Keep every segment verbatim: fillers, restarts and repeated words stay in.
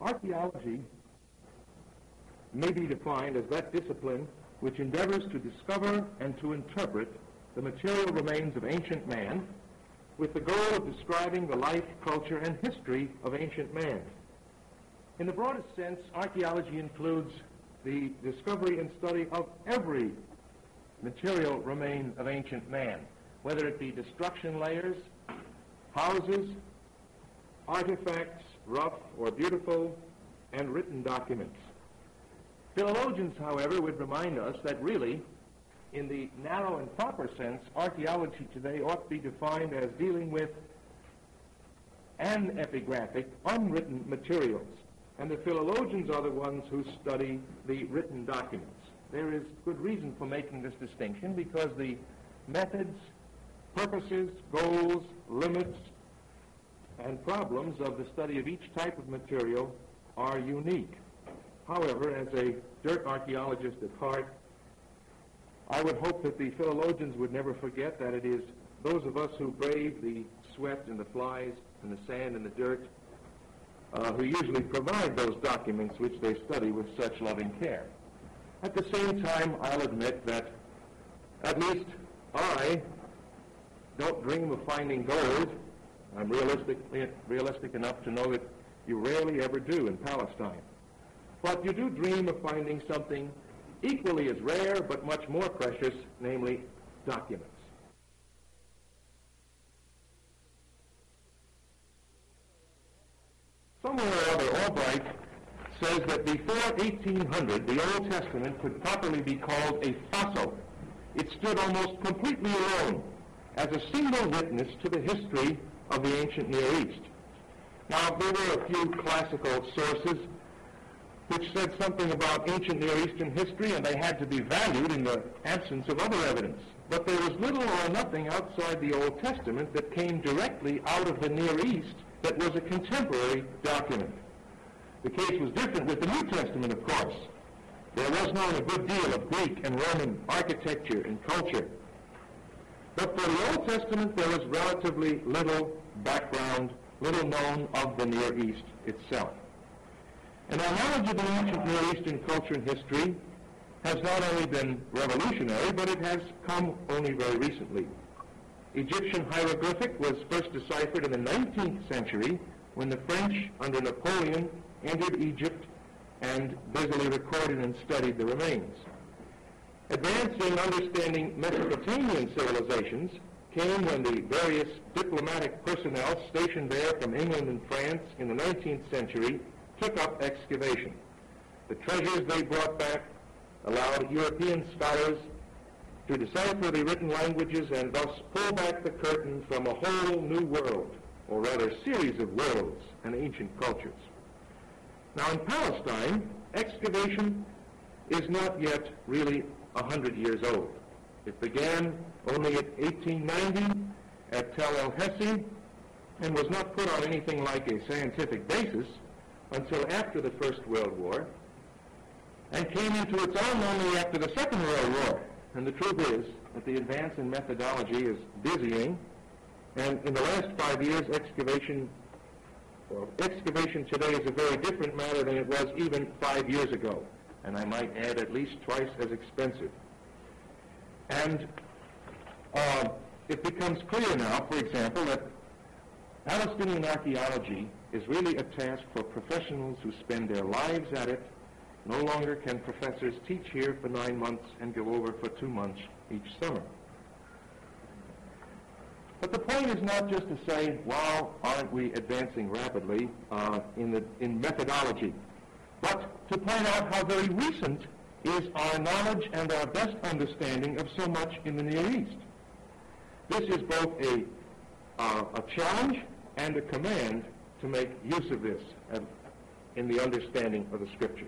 Archaeology may be defined as that discipline which endeavors to discover and to interpret the material remains of ancient man with the goal of describing the life, culture, and history of ancient man. In the broadest sense, archaeology includes the discovery and study of every material remain of ancient man, whether it be destruction layers, houses, artifacts, rough or beautiful, and written documents. Philologians, however, would remind us that really, in the narrow and proper sense, archaeology today ought to be defined as dealing with anepigraphic, unwritten materials. And the philologians are the ones who study the written documents. There is good reason for making this distinction because the methods, purposes, goals, limits, and problems of the study of each type of material are unique. However, as a dirt archaeologist at heart, I would hope that the philologians would never forget that it is those of us who brave the sweat and the flies and the sand and the dirt uh, who usually provide those documents which they study with such loving care. At the same time, I'll admit that at least I don't dream of finding gold. I'm realistic, realistic enough to know that you rarely ever do in Palestine. But you do dream of finding something equally as rare but much more precious, namely documents. Somewhere or other, Albright says that before eighteen hundred, the Old Testament could properly be called a fossil. It stood almost completely alone as a single witness to the history of the ancient Near East. Now, there were a few classical sources which said something about ancient Near Eastern history, and they had to be valued in the absence of other evidence. But there was little or nothing outside the Old Testament that came directly out of the Near East that was a contemporary document. The case was different with the New Testament, of course. There was known a good deal of Greek and Roman architecture and culture. But for the Old Testament, there was relatively little background, little known of the Near East itself. And our knowledge of the ancient Near Eastern culture and history has not only been revolutionary, but it has come only very recently. Egyptian hieroglyphic was first deciphered in the nineteenth century when the French, under Napoleon, entered Egypt and busily recorded and studied the remains. Advance in understanding Mesopotamian civilizations came when the various diplomatic personnel stationed there from England and France in the nineteenth century took up excavation. The treasures they brought back allowed European scholars to decipher the written languages and thus pull back the curtain from a whole new world, or rather series of worlds and ancient cultures. Now in Palestine, excavation is not yet really a hundred years old. It began only at eighteen ninety at Tel El-Hesi and was not put on anything like a scientific basis until after the First World War, and came into its own only after the Second World War. And the truth is that the advance in methodology is dizzying, and in the last five years, excavation, well, excavation today is a very different matter than it was even five years ago, and I might add at least twice as expensive. And uh, it becomes clear now, for example, that Palestinian archaeology is really a task for professionals who spend their lives at it. No longer can professors teach here for nine months and go over for two months each summer. But the point is not just to say, wow, aren't we advancing rapidly uh, in, the, in methodology, but to point out how very recent is our knowledge and our best understanding of so much in the Near East. This is both a, uh, a challenge and a command to make use of this uh, in the understanding of the Scriptures.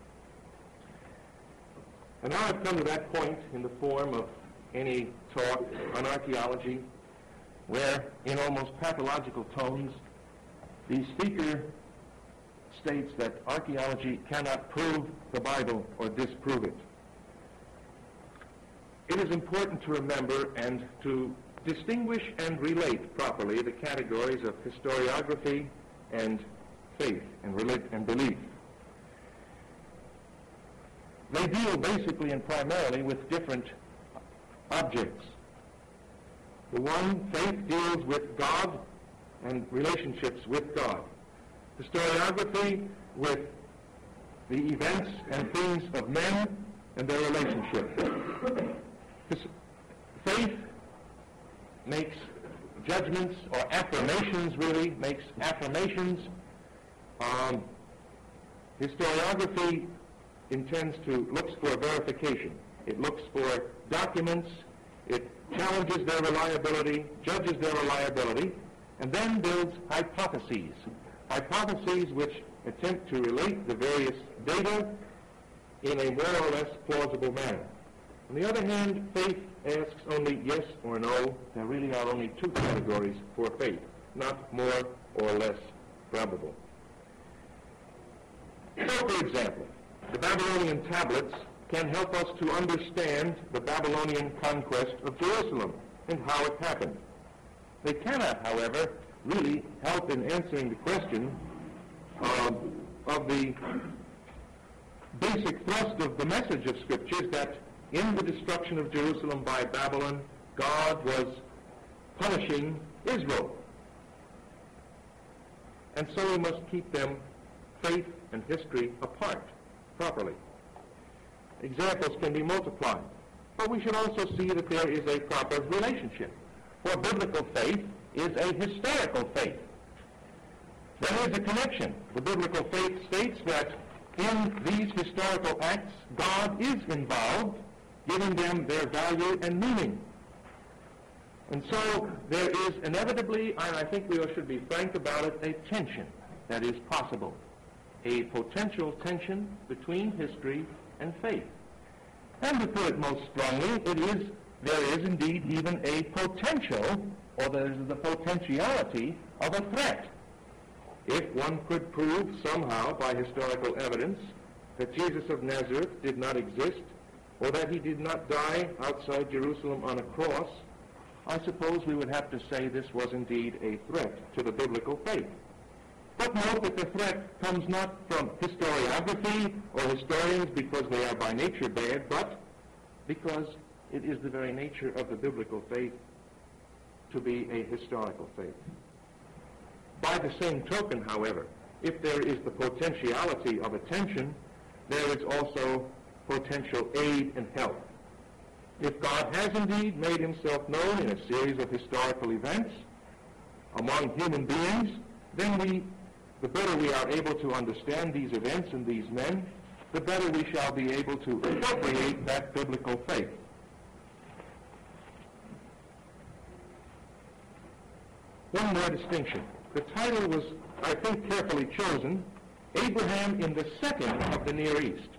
And now I've come to that point in the form of any talk on archaeology where, in almost pathological tones, the speaker states that archaeology cannot prove the Bible or disprove it. It is important to remember and to distinguish and relate properly the categories of historiography and faith and relig- and belief. They deal basically and primarily with different objects. The one, faith, deals with God and relationships with God. Historiography with the events and things of men and their relationships. Faith makes judgments, or affirmations really, makes affirmations. Um, historiography intends to, looks for verification. It looks for documents. It challenges their reliability, judges their reliability, and then builds hypotheses. Hypotheses which attempt to relate the various data in a more or less plausible manner. On the other hand, faith asks only yes or no. There really are only two categories for faith, not more or less probable. So, for example, the Babylonian tablets can help us to understand the Babylonian conquest of Jerusalem and how it happened. They cannot, however, really help in answering the question uh, of the basic thrust of the message of Scriptures, that in the destruction of Jerusalem by Babylon, God was punishing Israel. And so we must keep them, faith and history, apart properly. Examples can be multiplied. But we should also see that there is a proper relationship. For biblical faith is a historical faith. There is a connection. The biblical faith states that in these historical acts, God is involved, giving them their value and meaning. And so there is inevitably, and I think we should be frank about it, a tension that is possible. A potential tension between history and faith. And to put it most strongly, it is, there is indeed even a potential, or there is the potentiality of a threat. If one could prove somehow by historical evidence that Jesus of Nazareth did not exist, or that he did not die outside Jerusalem on a cross, I suppose we would have to say this was indeed a threat to the biblical faith. But note that the threat comes not from historiography or historians because they are by nature bad, but because it is the very nature of the biblical faith to be a historical faith. By the same token, however, if there is the potentiality of a tension, there is also potential aid and help. If God has indeed made himself known in a series of historical events among human beings, then we the better we are able to understand these events and these men, the better we shall be able to appropriate that biblical faith. One more distinction. The title was, I think, carefully chosen, Abraham in the Setting of the Near East.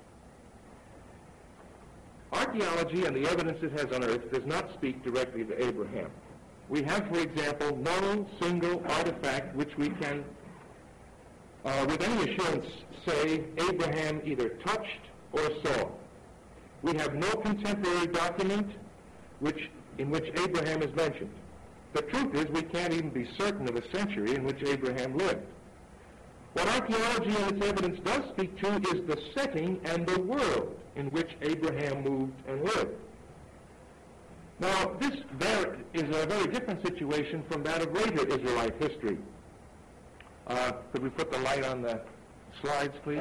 Archaeology and the evidence it has unearthed does not speak directly to Abraham. We have, for example, no single artifact which we can Uh, with any assurance say Abraham either touched or saw. We have no contemporary document which, in which Abraham is mentioned. The truth is we can't even be certain of a century in which Abraham lived. What archaeology and its evidence does speak to is the setting and the world in which Abraham moved and lived. Now, this is a very different situation from that of later Israelite history. Uh, could we put the light on the slides, please?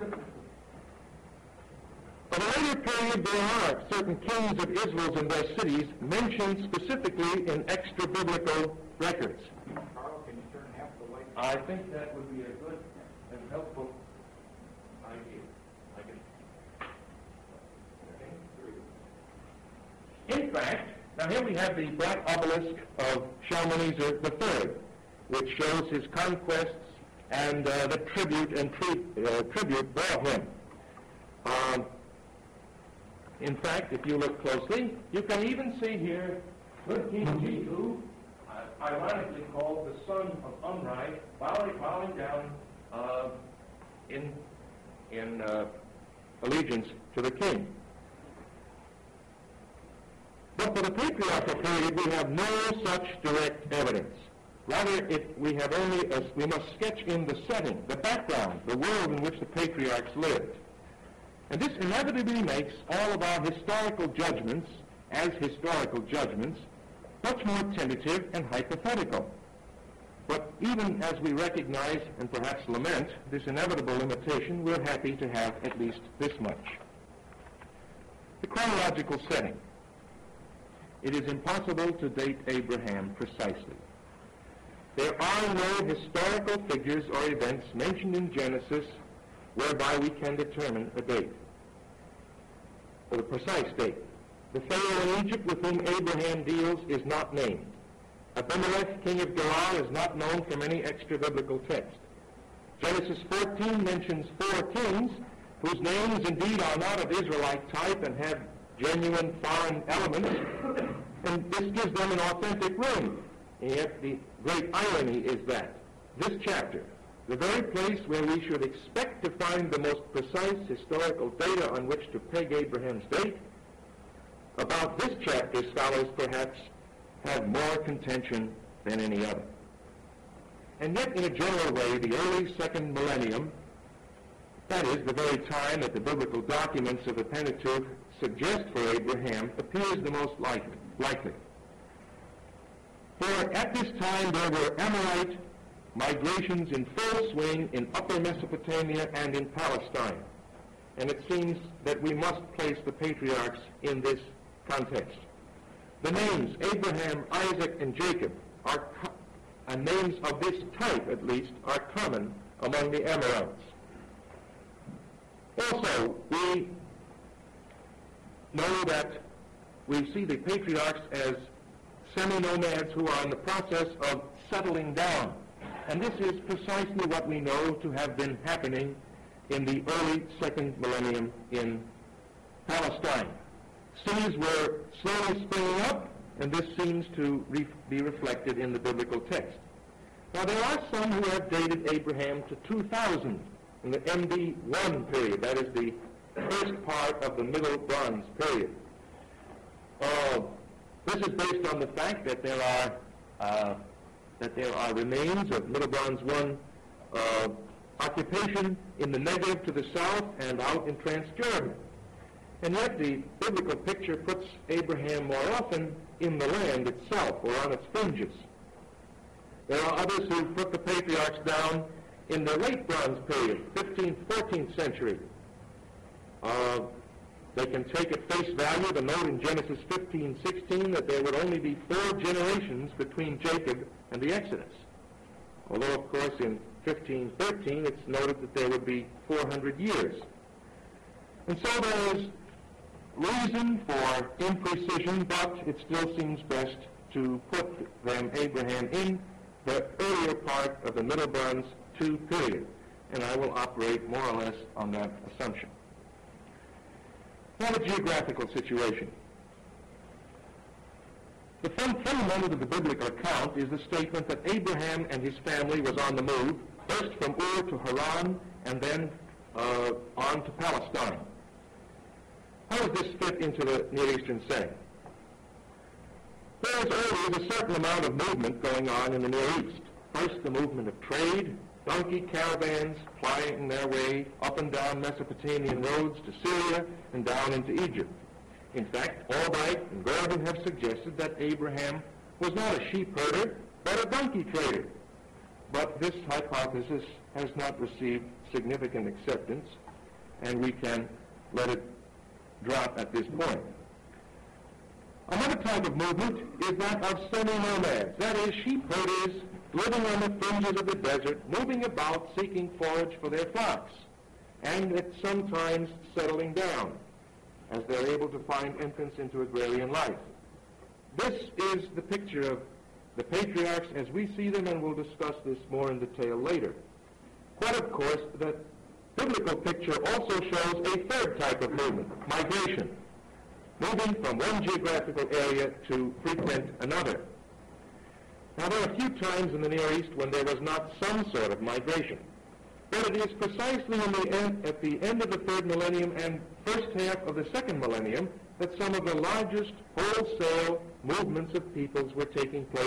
Of a later period, there are certain kings of Israel and their cities mentioned specifically in extra-biblical records. Carl, can you turn half the light? I think that would be a good and helpful idea. I can... In fact, now here we have the black obelisk of Shalmaneser the Third, which shows his conquests and uh, the tribute and tri- uh, tribute brought him. Um, in fact, if you look closely, you can even see here good King Jehu, uh, ironically called the son of Omri, bowing, bowing down uh, in in uh, allegiance to the king. But for the patriarchal period, we have no such direct evidence. Rather, it, we have only a, we must sketch in the setting, the background, the world in which the patriarchs lived. And this inevitably makes all of our historical judgments, as historical judgments, much more tentative and hypothetical. But even as we recognize and perhaps lament this inevitable limitation, we're happy to have at least this much. The chronological setting. It is impossible to date Abraham precisely. There are no historical figures or events mentioned in Genesis whereby we can determine a date, or the precise date. The Pharaoh in Egypt with whom Abraham deals is not named. Abimelech, king of Gerar, is not known from any extra-biblical text. Genesis fourteen mentions four kings whose names indeed are not of Israelite type and have genuine foreign elements, and this gives them an authentic ring. And yet the great irony is that this chapter, the very place where we should expect to find the most precise historical data on which to peg Abraham's date, about this chapter scholars perhaps have more contention than any other. And yet in a general way, the early second millennium, that is, the very time that the biblical documents of the Pentateuch suggest for Abraham, appears the most likely. likely. For at this time there were Amorite migrations in full swing in Upper Mesopotamia and in Palestine. And it seems that we must place the patriarchs in this context. The names Abraham, Isaac, and Jacob are co- uh, names of this type, at least, are common among the Amorites. Also, we know that we see the patriarchs as semi-nomads who are in the process of settling down. And this is precisely what we know to have been happening in the early second millennium in Palestine. Cities were slowly springing up, and this seems to re- be reflected in the biblical text. Now, there are some who have dated Abraham to two thousand in the M D one period, that is the first part of the Middle Bronze period. Uh, this is based on the fact that there are uh, that there are remains of Middle Bronze one uh, occupation in the Negev to the south and out in Transjordan. And yet the biblical picture puts Abraham more often in the land itself or on its fringes. There are others who put the patriarchs down in the late Bronze period, fifteenth, fourteenth century. Uh, they can take at face value the note in Genesis fifteen sixteen that there would only be four generations between Jacob and the Exodus. Although, of course, in fifteen thirteen it's noted that there would be four hundred years. And so there is reason for imprecision, but it still seems best to put them, Abraham, in the earlier part of the Middle Bronze two period. And I will operate more or less on that assumption. Now the geographical situation. The fundamental of the biblical account is the statement that Abraham and his family was on the move, first from Ur to Haran, and then uh, on to Palestine. How does this fit into the Near Eastern setting? There is always a certain amount of movement going on in the Near East. First, the movement of trade, donkey caravans plying their way up and down Mesopotamian roads to Syria and down into Egypt. In fact, Albright and Gordon have suggested that Abraham was not a sheep herder, but a donkey trader. But this hypothesis has not received significant acceptance, and we can let it drop at this point. Another type of movement is that of semi-nomads, that is, sheep herders living on the fringes of the desert, moving about seeking forage for their flocks, and at sometimes settling down as they're able to find entrance into agrarian life. This is the picture of the patriarchs as we see them, and we'll discuss this more in detail later. But of course, the biblical picture also shows a third type of movement, migration, moving from one geographical area to frequent another. Now, there are few times in the Near East when there was not some sort of migration. But it is precisely in the end, at the end of the third millennium and first half of the second millennium that some of the largest wholesale movements of peoples were taking place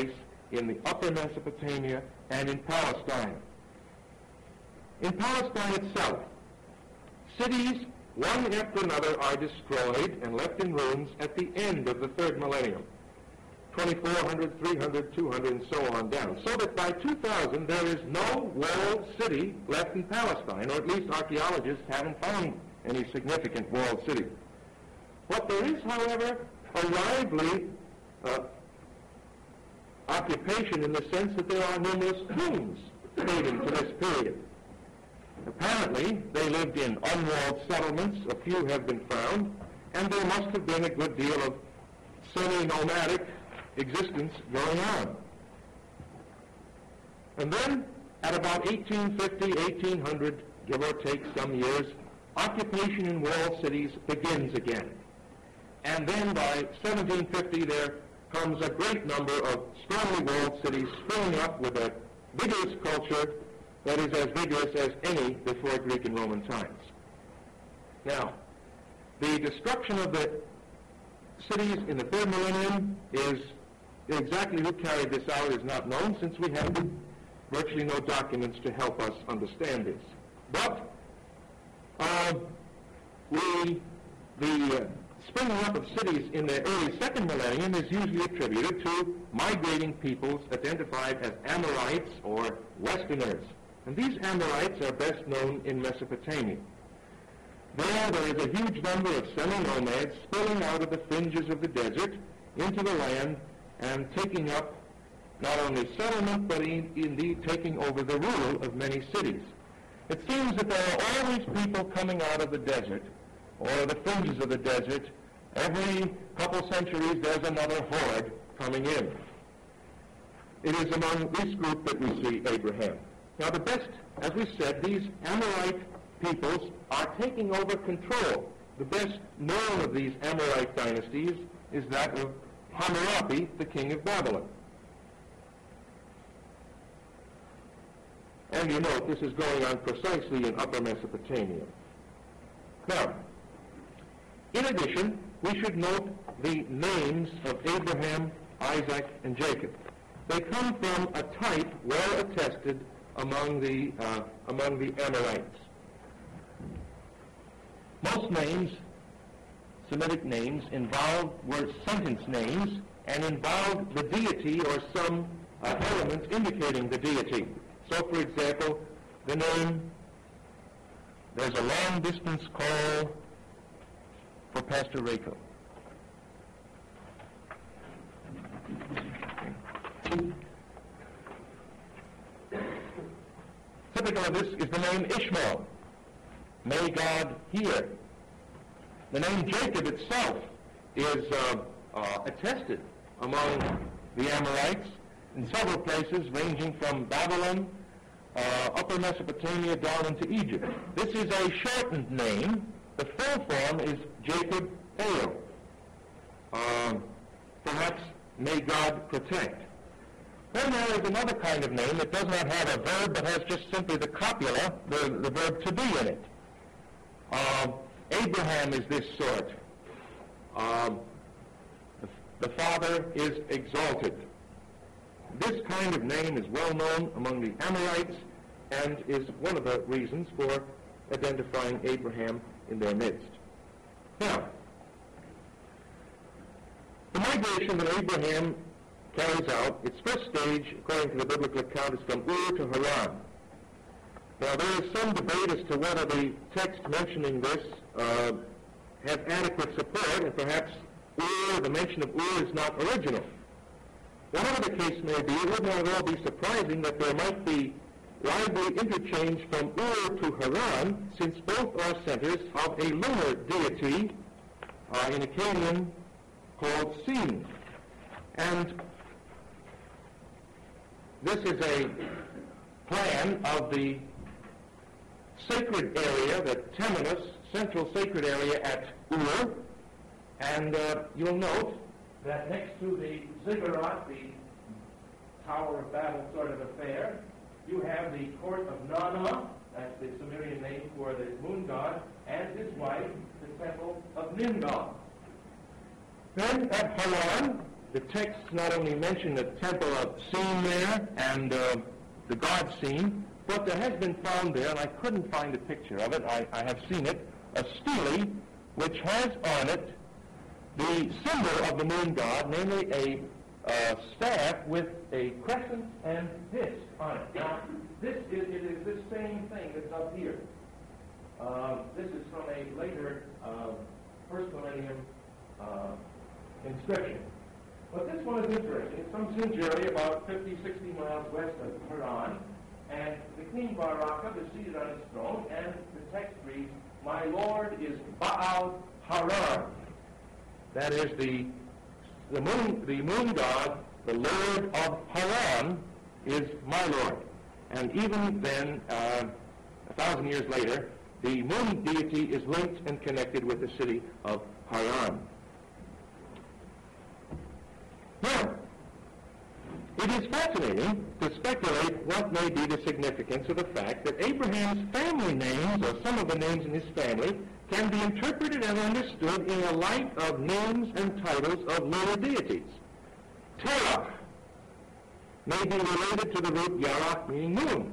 in the upper Mesopotamia and in Palestine. In Palestine itself, cities, one after another, are destroyed and left in ruins at the end of the third millennium. twenty-four hundred, three hundred, two hundred, and so on down. So that by two thousand, there is no walled city left in Palestine, or at least archaeologists haven't found any significant walled city. What there is, however, a lively uh, occupation in the sense that there are numerous tombs dating to this period. Apparently, they lived in unwalled settlements. A few have been found, and there must have been a good deal of semi-nomadic existence going on. And then, at about eighteen fifty, eighteen hundred, give or take some years, occupation in walled cities begins again. And then by seventeen fifty, there comes a great number of strongly walled cities springing up with a vigorous culture that is as vigorous as any before Greek and Roman times. Now, the destruction of the cities in the third millennium is exactly who carried this out is not known, since we have virtually no documents to help us understand this. But uh, we, the uh, springing up of cities in the early second millennium is usually attributed to migrating peoples identified as Amorites or Westerners. And these Amorites are best known in Mesopotamia. There, there is a huge number of semi-nomads spilling out of the fringes of the desert into the land and taking up not only settlement, but in, indeed taking over the rule of many cities. It seems that there are always people coming out of the desert, or the fringes of the desert. Every couple centuries, there's another horde coming in. It is among this group that we see Abraham. Now, the best, as we said, these Amorite peoples are taking over control. The best known of these Amorite dynasties is that of Hammurabi, the king of Babylon. And you note this is going on precisely in Upper Mesopotamia. Now, in addition, we should note the names of Abraham, Isaac, and Jacob. They come from a type well attested among the uh, among the Amorites. Most names, Semitic names, involved were sentence names and involved the deity or some uh, element indicating the deity. So, for example, the name, there's a long-distance call for Pastor Rayco. Typical of this is the name Ishmael. May God hear. The name Jacob itself is uh, uh, attested among the Amorites in several places, ranging from Babylon, uh, Upper Mesopotamia, down into Egypt. This is a shortened name. The full form is Jacob Eo. Um, perhaps may God protect. Then there is another kind of name that does not have a verb, but has just simply the copula, the, the verb to be in it. Um, Abraham is this sort. Um, the, the father is exalted. This kind of name is well known among the Amorites and is one of the reasons for identifying Abraham in their midst. Now, the migration that Abraham carries out, its first stage, according to the biblical account, is from Ur to Haran. Now, there is some debate as to whether the text mentioning this uh, has adequate support, and perhaps Ur, the mention of Ur, is not original. Whatever the case may be, it would not at all be surprising that there might be lively interchange from Ur to Haran, since both are centers of a lunar deity uh, in Akkadian called Sin. And this is a plan of the sacred area, the Temenus, central sacred area at Ur. And uh, you'll note that next to the ziggurat, the Tower of Babel sort of affair, you have the court of Nana, that's the Sumerian name for the moon god, and his wife, the temple of Nimgod. Then at Haran, the texts not only mention the temple of scene there and uh, the god scene, but there has been found there, and I couldn't find a picture of it, I, I have seen it, a stele which has on it the symbol of the moon god, namely a uh, staff with a crescent and disc on it. Now, this is, it is this same thing that's up here. Uh, this is from a later uh, first millennium uh, inscription. But this one is interesting. It's from Sinjari, about fifty, sixty miles west of Haran, and the king Baraka is seated on his throne, and the text reads, "My Lord is Baal Haran." That is the the moon, the moon god, the Lord of Haran, is my Lord. And even then, uh, a thousand years later, the moon deity is linked and connected with the city of Haran. Now, it is fascinating to speculate what may be the significance of the fact that Abraham's family names, or some of the names in his family, can be interpreted and understood in the light of names and titles of lunar deities. Terach may be related to the root Yarach, meaning moon.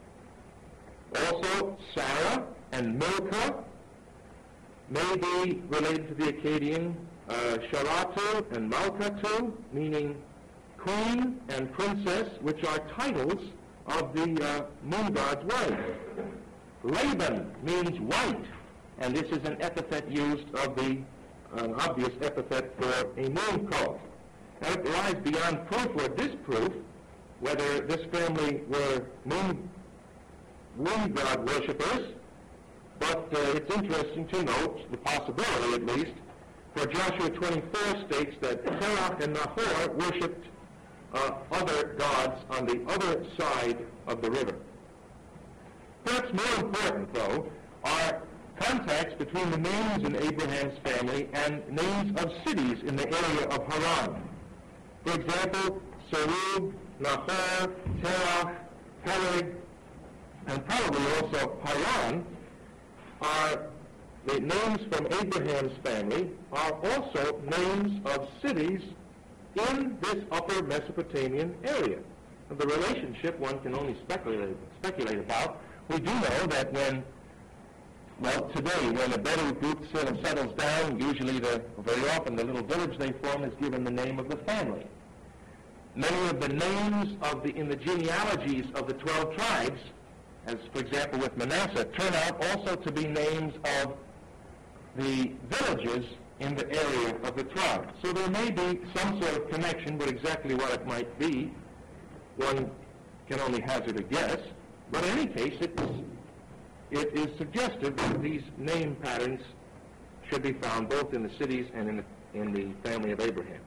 Also, Sarah and Milcah may be related to the Akkadian uh, Sharatu and Malkatu, meaning queen and princess, which are titles of the uh, moon god's wife. Laban means white, and this is an epithet used of the, an obvious epithet for a moon cult. Now, it lies beyond proof or disproof whether this family were moon, moon god worshippers, but uh, it's interesting to note, the possibility at least, for Joshua twenty-four states that Terach and Nahor worshipped uh, other gods on the other side of the river. Perhaps more important, though, are contacts between the names in Abraham's family and names of cities in the area of Haran. For example, Serug, Nahor, Terach, Peleg, and probably also Haran are the names from Abraham's family, are also names of cities in this upper Mesopotamian area. And the relationship one can only speculate, speculate about. We do know that when Well, today, when a Bedouin group settles down, usually the, very often the little village they form is given the name of the family. Many of the names of the, in the genealogies of the twelve tribes, as for example with Manasseh, turn out also to be names of the villages in the area of the tribe. So there may be some sort of connection, but exactly what it might be, one can only hazard a guess. But in any case, it's It is suggestive that these name patterns should be found both in the cities and in the, in the family of Abraham.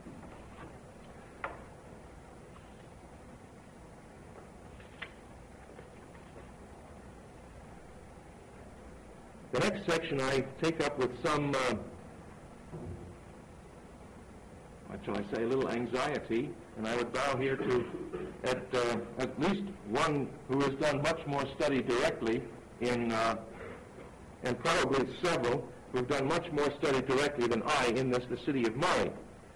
The next section I take up with some, uh, what shall I say, a little anxiety, and I would bow here to at, uh, at least one who has done much more study directly in, uh, and probably several who've done much more study directly than I in this, the city of Mari.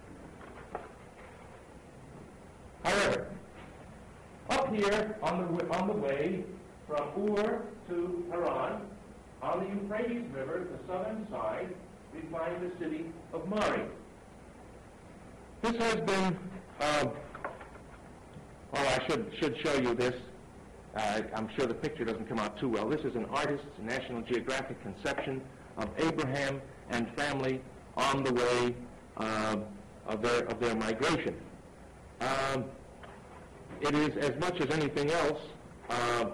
However, up here on the, on the way from Ur to Haran, on the Euphrates River, the southern side, we find the city of Mari. This has been, uh, oh, I should, should show you this. Uh, I'm sure the picture doesn't come out too well. This is an artist's National Geographic conception of Abraham and family on the way uh, of, their, of their migration. Um, it is, as much as anything else, uh,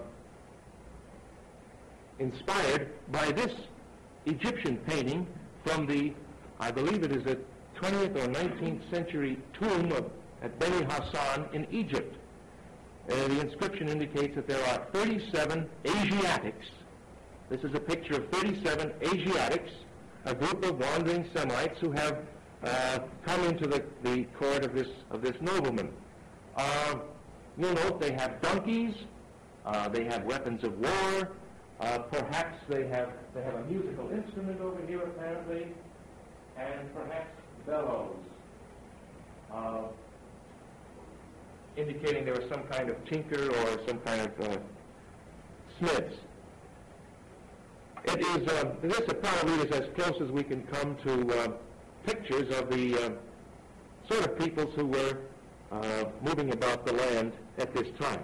inspired by this Egyptian painting from the, I believe it is a twentieth or nineteenth century tomb of, at Beni Hassan in Egypt. Uh, the inscription indicates that there are thirty-seven Asiatics. This is a picture of thirty-seven Asiatics, a group of wandering Semites who have uh, come into the, the court of this of this nobleman. Uh, you'll note they have donkeys, uh, they have weapons of war, uh, perhaps they have they have a musical instrument over here apparently, and perhaps bellows. uh, indicating there was some kind of tinker or some kind of uh, smiths. It is, uh, this apparently is as close as we can come to uh, pictures of the uh, sort of peoples who were uh, moving about the land at this time.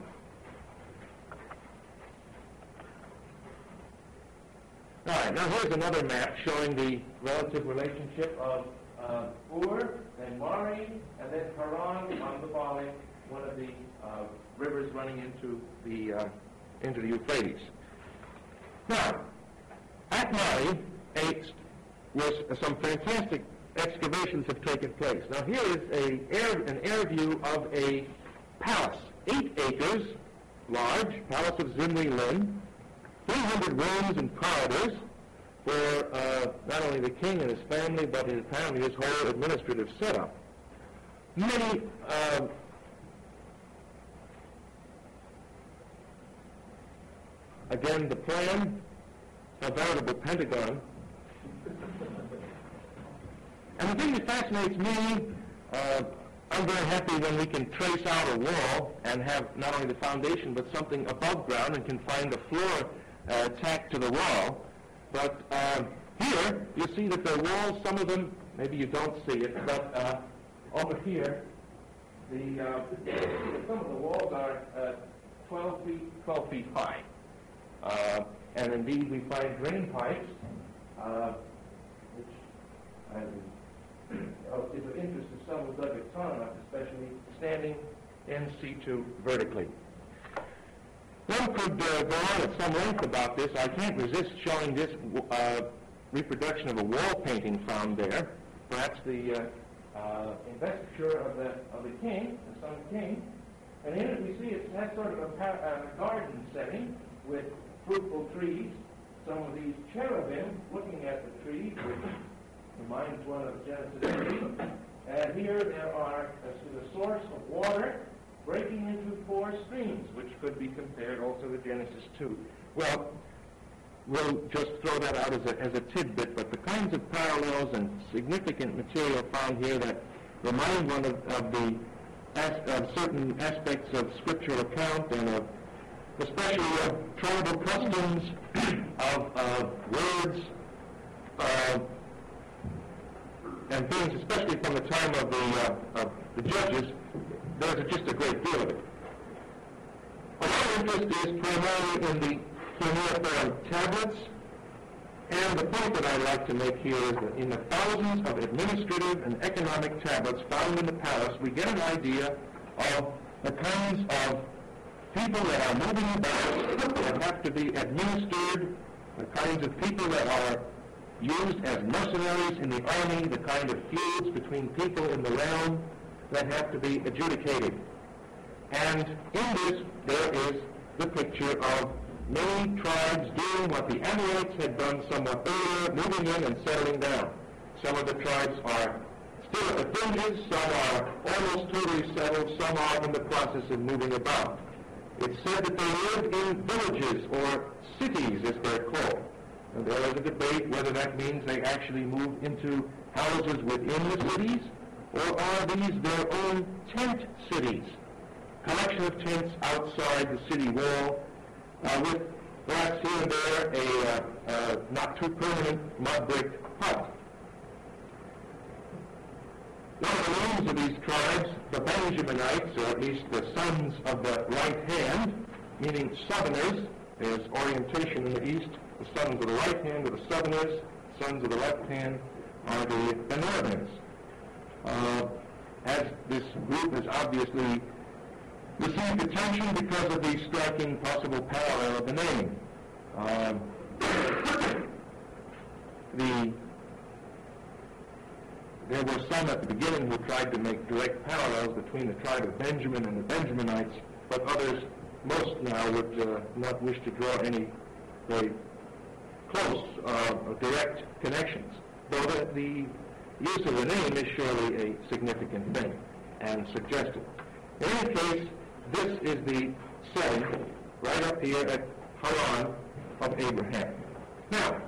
All right, now here's another map showing the relative relationship of uh, Ur, then Mari, and then Haran on the valley, one of the uh, rivers running into the uh, into the Euphrates. Now, at Mari, a, was uh, some fantastic excavations have taken place. Now, here is a air, an air view of a palace, eight acres large, palace of Zimri Lin, three hundred rooms and corridors, where uh, not only the king and his family, but his family, his whole administrative setup. Many uh, again, the plan, a veritable pentagon. And the thing that fascinates me, uh, I'm very happy when we can trace out a wall and have not only the foundation, but something above ground and can find a floor uh, tacked to the wall. But uh, here, you see that the walls, some of them, maybe you don't see it, but uh, over here, the uh, some of the walls are uh, twelve feet, twelve feet high. Uh, and indeed, we find drain pipes, uh, which I uh, is of interest to some who dug a ton up, especially standing in situ vertically. One could uh, go on at some length about this. I can't resist showing this uh, reproduction of a wall painting found there. Perhaps the uh, uh, investiture of the of the king, the son of the king. And in it we see it has sort of a, pa- a garden setting with fruitful trees. Some of these cherubim looking at the trees, which reminds one of Genesis three. And here there are uh, the source of water breaking into four streams, which could be compared also to Genesis two. Well, we'll just throw that out as a, as a tidbit, but the kinds of parallels and significant material found here that remind one of, of the as, of certain aspects of scriptural account and of especially of tribal customs, of uh, words, uh, and things, especially from the time of the, uh, of the judges. There's just a great deal of it. Our interest is primarily in the cuneiform tablets, and the point that I'd like to make here is that in the thousands of administrative and economic tablets found in the palace, we get an idea of the kinds of people that are moving about, that have to be administered, the kinds of people that are used as mercenaries in the army, the kind of feuds between people in the realm that have to be adjudicated. And in this, there is the picture of many tribes doing what the Amorites had done somewhat earlier, moving in and settling down. Some of the tribes are still at the fringes, some are almost totally settled, some are in the process of moving about. It's said that they lived in villages or cities, as they're called. And there is a debate whether that means they actually moved into houses within the cities, or are these their own tent cities? Collection of tents outside the city wall, uh, with perhaps here and there a uh, uh, not too permanent mud brick hut. One of the names of these tribes, the Benjaminites, or at least the sons of the right hand, meaning southerners, there's orientation in the east. The sons of the right hand are the southerners, sons of the left hand are the, the northerners. Uh, as this group has obviously received attention because of the striking possible parallel of the name. Uh, the, there were some at the beginning who tried to make direct parallels between the tribe of Benjamin and the Benjaminites, but others, most now, would uh, not wish to draw any very close uh, direct connections, though the, the use of the name is surely a significant thing and suggestive. In any case, this is the setting right up here at Haran of Abraham. Now,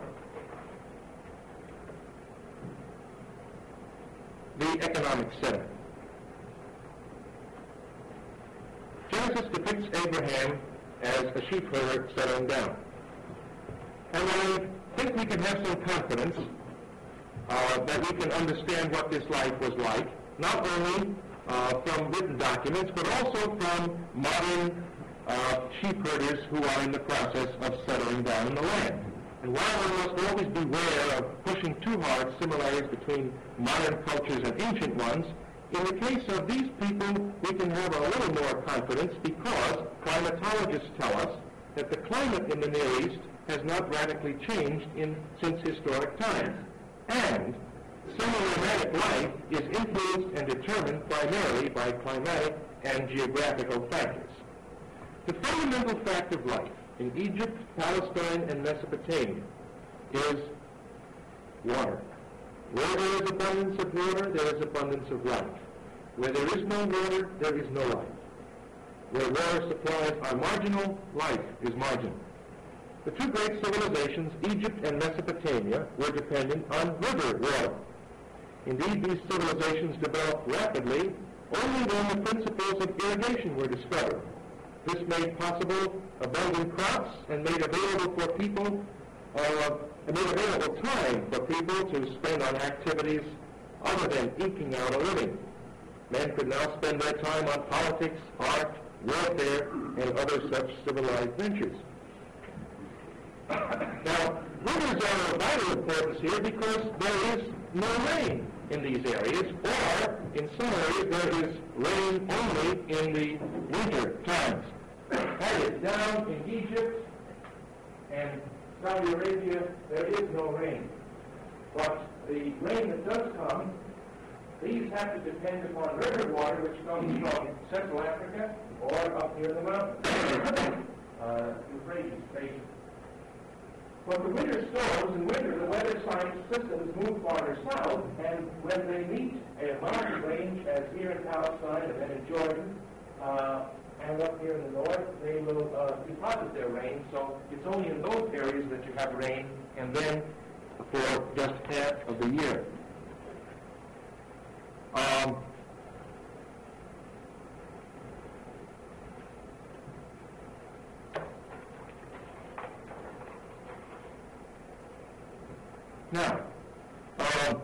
the economic setting. Genesis depicts Abraham as a sheep herder settling down. And I think we can have some confidence uh, that we can understand what this life was like, not only uh, from written documents, but also from modern uh, sheep herders who are in the process of settling down in the land. And while one must always beware of pushing too hard similarities between modern cultures and ancient ones, in the case of these people, we can have a little more confidence because climatologists tell us that the climate in the Near East has not radically changed in, since historic times. And semi-nomadic life is influenced and determined primarily by climatic and geographical factors. The fundamental fact of life in Egypt, Palestine, and Mesopotamia is water. Where there is abundance of water, there is abundance of life. Where there is no water, there is no life. Where water supplies are marginal, life is marginal. The two great civilizations, Egypt and Mesopotamia, were dependent on river water. Indeed, these civilizations developed rapidly only when the principles of irrigation were discovered. This made possible abundant crops and made available for people, uh, made available time for people to spend on activities other than eking out a living. Men could now spend their time on politics, art, warfare, and other such civilized ventures. Now, rivers are of vital importance here because there is no rain in these areas, or in some areas there is rain only in the winter times. That is, down in Egypt and Saudi Arabia, there is no rain. But the rain that does come, these have to depend upon river water, which comes from Central Africa or up near the mountains, uh, Euphrates Basin. But the winter storms, in winter, the weather science systems move farther south, and when they meet a mountain range, as here in Palestine and then in Jordan, uh, and up here in the north, they will uh, deposit their rain. So it's only in those areas that you have rain, and then for just half of the year. Um, now, um,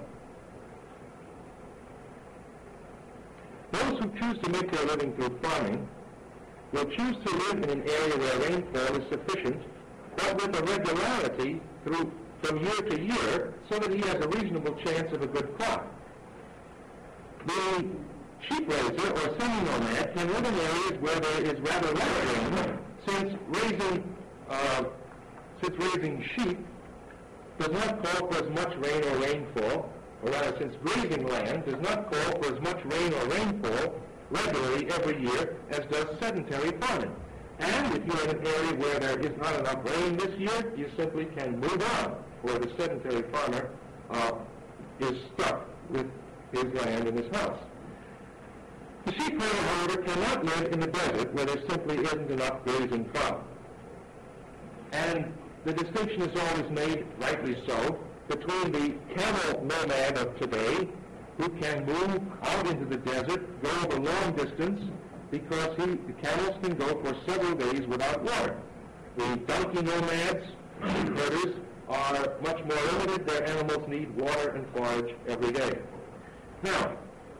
those who choose to make their living through farming will choose to live in an area where rainfall is sufficient, but with a regularity through from year to year, so that he has a reasonable chance of a good crop. The sheep raiser or semi-nomad can live in areas where there is rather less rain, since raising uh, since raising sheep does not call for as much rain or rainfall, or rather, since grazing land does not call for as much rain or rainfall regularly every year as does sedentary farming. And if you're in an area where there is not enough rain this year, you simply can move on, where the sedentary farmer uh, is stuck with his land and his house. The sheep herder, however, cannot live in the desert where there simply isn't enough grazing crop. And the distinction is always made, rightly so, between the camel nomad of today, who can move out into the desert, go over long distance, because he, the camels can go for several days without water. The donkey nomads, sheep herders, are much more limited. Their animals need water and forage every day. Now,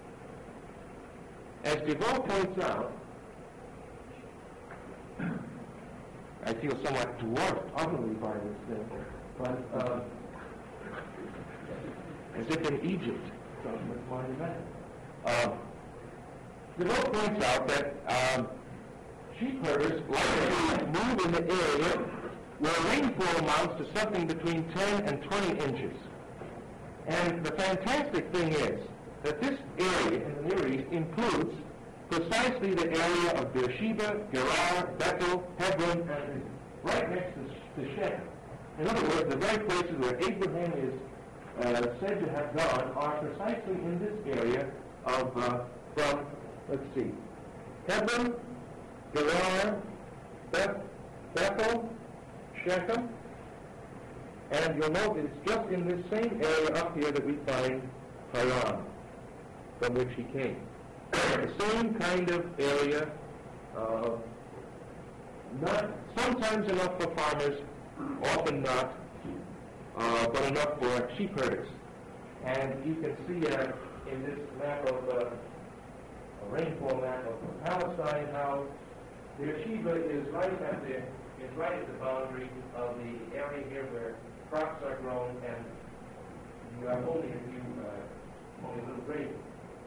as DeVoe points out, I feel somewhat dwarfed utterly by this thing, but uh, as if in Egypt, uh, DeVoe points out that um, sheep herders like to move in the area where rainfall amounts to something between ten and twenty inches. And the fantastic thing is that this area in the Near East includes precisely the area of Beersheba, Gerar, Bethel, Hebron, and is right next to, to Shechem. In other words, the very places where Abraham is uh, said to have gone are precisely in this area of, uh, from, let's see, Hebron, Gerar, Beth, Bethel, Shechem, and you'll note it's just in this same area up here that we find Haran, from which he came. The same kind of area Uh, not sometimes enough for farmers, often not, uh, but enough for sheep herders. And you can see uh, in this map of uh, a rainfall map of Palestine how the yeshiva is right at the is right at the boundary of the area here where crops are grown, and you have only a few uh, only a little grazing.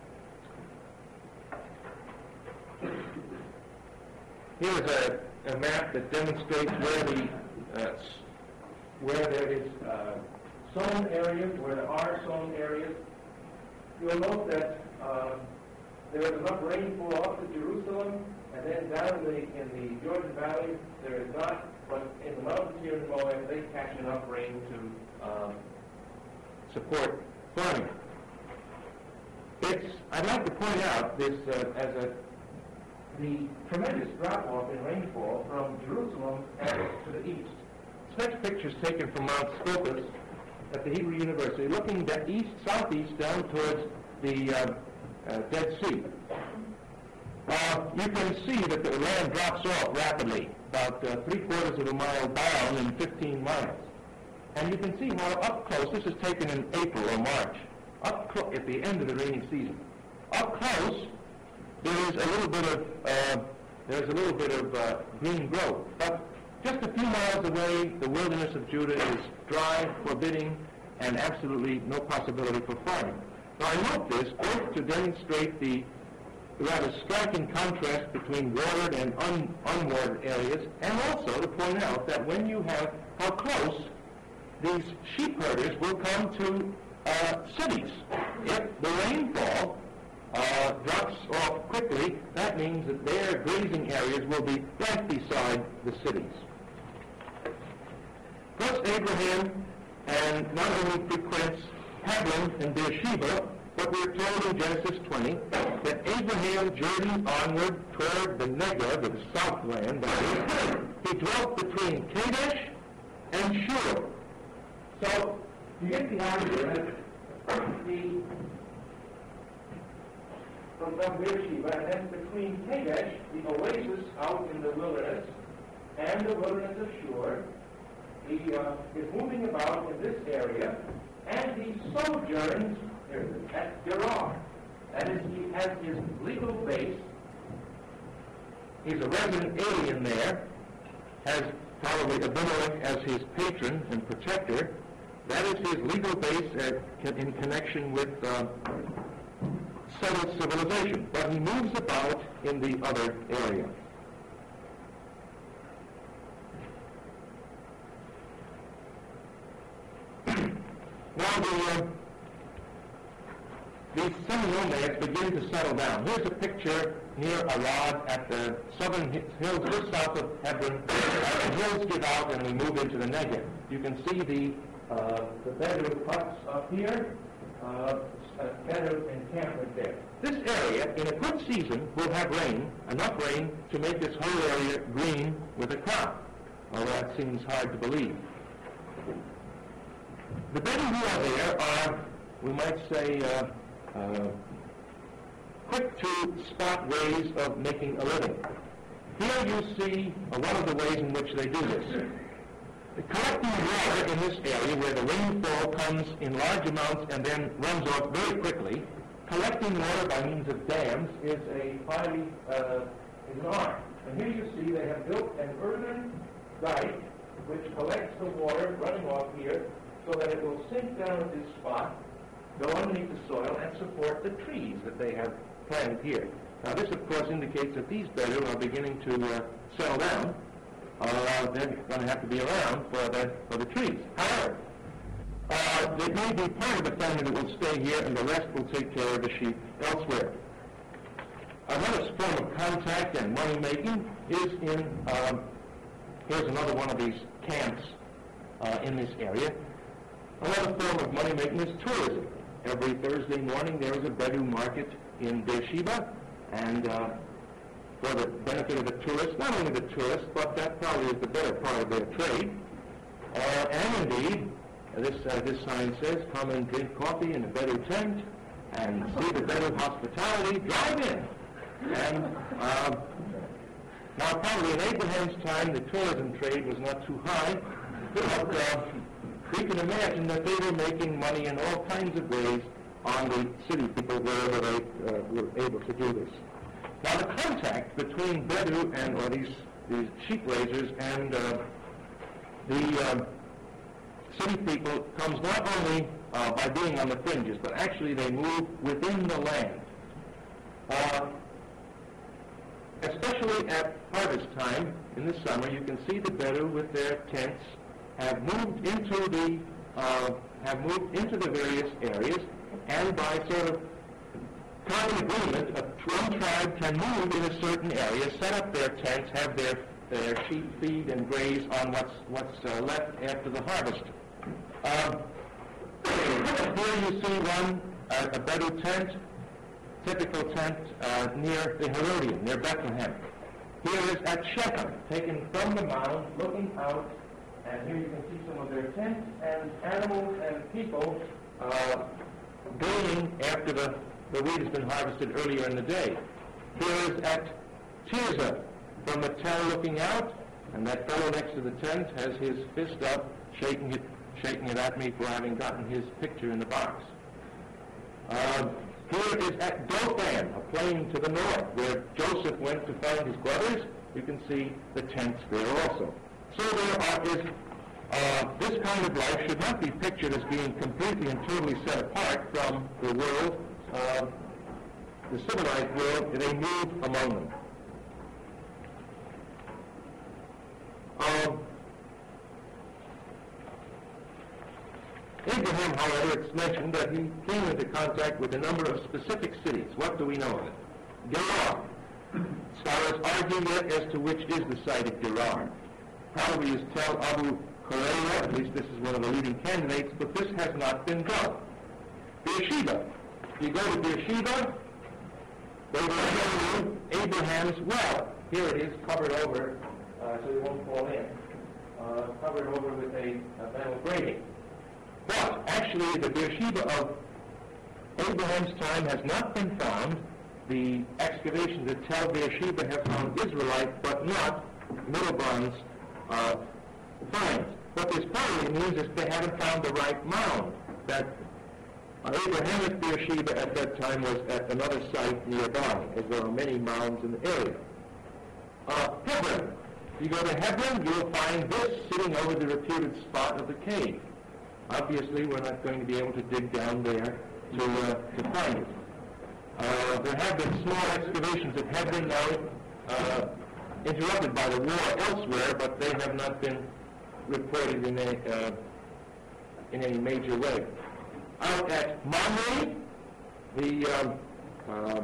Here's a, a map that demonstrates where the uh, where there is uh, sown areas, where there are sown areas. You'll note that uh, there is enough rainfall up to Jerusalem, and then down in the, in the Jordan Valley there is not, but in the mountains here in Moab they catch enough rain to um, support farming. It's, I'd like to point out this uh, as a the tremendous drop-off in rainfall from Jerusalem and to the east. This next picture is taken from Mount Scopus at the Hebrew University, looking that east, southeast down towards the uh, uh, Dead Sea. Uh, you can see that the land drops off rapidly, about uh, three-quarters of a mile down in fifteen miles. And you can see how up close, this is taken in April or March, up close at the end of the rainy season. Up close, there is a little bit of uh, there's a little bit of uh, green growth, but just a few miles away, the wilderness of Judah is dry, forbidding, and absolutely no possibility for farming. Now I note this both to demonstrate the rather striking contrast between watered and un- unwatered areas, and also to point out that when you have how close these sheep herders will come to uh, cities. If the rainfall Uh, drops off quickly, that means that their grazing areas will be right beside the cities. Thus Abraham and not only frequents Hebron and Beersheba, but we're told in Genesis twenty that Abraham journeyed onward toward the Negev, the southland, that is, he dwelt between Kadesh and Shur. So you get the idea that the from Beersheba, and then between Kadesh, the oasis out in the wilderness, and the wilderness of Shur, he uh, is moving about in this area, and he sojourns at Gerar. That is, he has his legal base. He's a resident alien there, has probably Abimelech as his patron and protector. That is his legal base uh, in connection with uh, settled civilization, but he moves about in the other area. Now the, uh, these semi-nomads begin to settle down. Here's a picture near Arad at the southern hills just south of Hebron. Uh, the hills give out and we move into the Negev. You can see the, uh, the Bedouin huts up here. Uh, better encampment there. This area, in a good season, will have rain, enough rain to make this whole area green with a crop. Although that seems hard to believe. The Bedouin who are there are, we might say, uh, uh, quick-to-spot ways of making a living. Here you see uh, one of the ways in which they do this. Collecting water in this area where the rainfall comes in large amounts and then runs off very quickly, collecting water by means of dams is a highly uh, is an art. And here you see they have built an earthen dike which collects the water running off here so that it will sink down at this spot, go underneath the soil, and support the trees that they have planted here. Now this, of course, indicates that these Bedouin are beginning to uh, settle down. Uh, they're going to have to be around for the for the trees. However, uh, there may be part of the family that will stay here, and the rest will take care of the sheep elsewhere. Another form of contact and money making is in. Um, here's another one of these camps uh, in this area. Another form of money making is tourism. Every Thursday morning there is a Bedouin market in Beersheba, and uh, for the benefit of the tourists, not only the tourists, but that probably is the better part of their trade. Uh, and indeed, this uh, this sign says, come and drink coffee in the Bedouin tent and see the Bedouin hospitality, drive in. And uh, Now, probably in Abraham's time, the tourism trade was not too high, but uh, we can imagine that they were making money in all kinds of ways on the city people wherever they uh, were able to do this. Now, the contact between Bedu and, or these, these sheep raisers and uh, the um, city people comes not only uh, by being on the fringes, but actually they move within the land. Uh, especially at harvest time in the summer, you can see the Bedu with their tents have moved into the uh, have moved into the various areas, and by sort of common agreement, a one tribe can move in a certain area, set up their tents, have their their sheep feed and graze on what's what's uh, left after the harvest. Um, here you see one uh, a Bedu tent, typical tent uh, near the Herodian, near Bethlehem. Here is at Shechem, taken from the mound, looking out, and here you can see some of their tents and animals and people uh, gleaning after the, the wheat has been harvested earlier in the day. Here is at Tirzah, from the tell looking out, and that fellow next to the tent has his fist up, shaking it, shaking it at me for having gotten his picture in the box. Uh, Here is at Dothan, a plain to the north, where Joseph went to find his brothers. You can see the tents there also. So there are, is, uh, this kind of life should not be pictured as being completely and totally set apart from the world, uh, the civilized world. They move among them. Um, Abraham, however, it's mentioned that he came into contact with a number of specific cities. What do we know of it? Gerar. Scholars argue yet as to which is the site of Gerar. Probably is Tel Abu Korea, at least this is one of the leading candidates, but this has not been done. Beersheba. If you go to Beersheba, they will show you Abraham's well. Here it is, covered over, uh, so it won't fall in. Uh, covered over with a, a metal grating. But actually, the Beersheba of Abraham's time has not been found. The excavations that tell Beersheba have found Israelite, but not Middle Bronze uh, finds. What this probably means is they haven't found the right mound. That uh, Abrahamic Beersheba at that time was at another site nearby, as there are many mounds in the area. Uh, Hebron. If you go to Hebron, you'll find this sitting over the reputed spot of the cave. Obviously, we're not going to be able to dig down there to, uh, to find it. Uh, there have been small excavations at Hebron now, uh, interrupted by the war elsewhere, but they have not been reported in, a, uh, in any major way. Out at Mamre, the um, uh,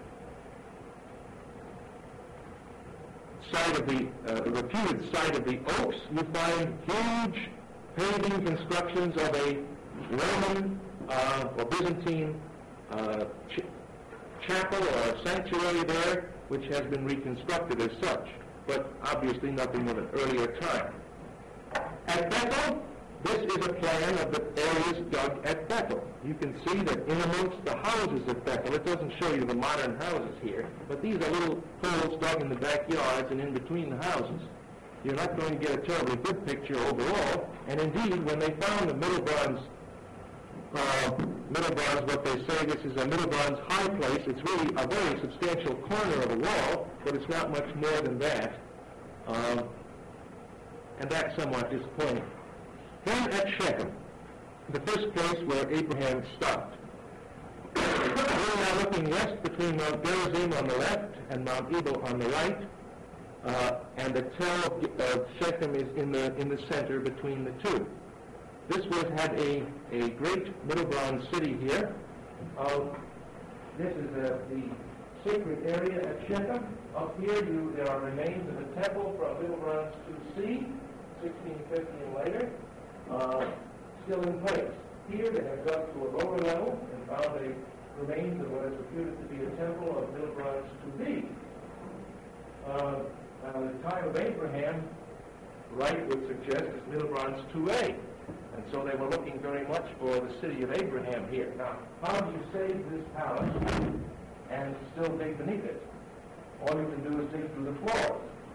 site of the uh, reputed site of the Oaks, you find huge paving constructions of a Roman uh, or Byzantine uh, ch- chapel or sanctuary there, which has been reconstructed as such, but obviously nothing of an earlier time. At Bethel, this is a plan of the areas dug at Bethel. You can see that in amongst the houses at Bethel, it doesn't show you the modern houses here, but these are little holes dug in the backyards and in between the houses. You're not going to get a terribly good picture overall. And indeed, when they found the Middle Bronze, uh, Middle Bronze, what they say, this is a Middle Bronze high place. It's really a very substantial corner of a wall, but it's not much more than that. Uh, and that's somewhat disappointing. Then at Shechem, the first place where Abraham stopped. We're now looking west between Mount Gerizim on the left and Mount Ebal on the right. Uh, and the Tell of Shechem is in the in the center between the two. This was had a, a great Middle Bronze city here. Uh, this is uh, the sacred area at Shechem. Up here, you, there are remains of the temple from Middle Bronze two C, sixteen fifty and later, uh, still in place. Here, they have dug to a lower level and found a remains of what is reputed to be a temple of Middle Bronze two B. Uh, Now, the time of Abraham, Wright would suggest, is Middle Bronze two A. And so they were looking very much for the city of Abraham here. Now, how do you save this palace and still dig beneath it? All you can do is dig through the floors.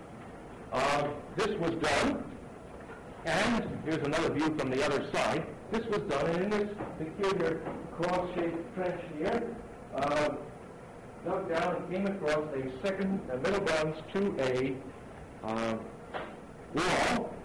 Uh, this was done, and here's another view from the other side. This was done in this peculiar cross-shaped trench here. Uh, dug down and came across a second, a middle bounds to a uh, wall.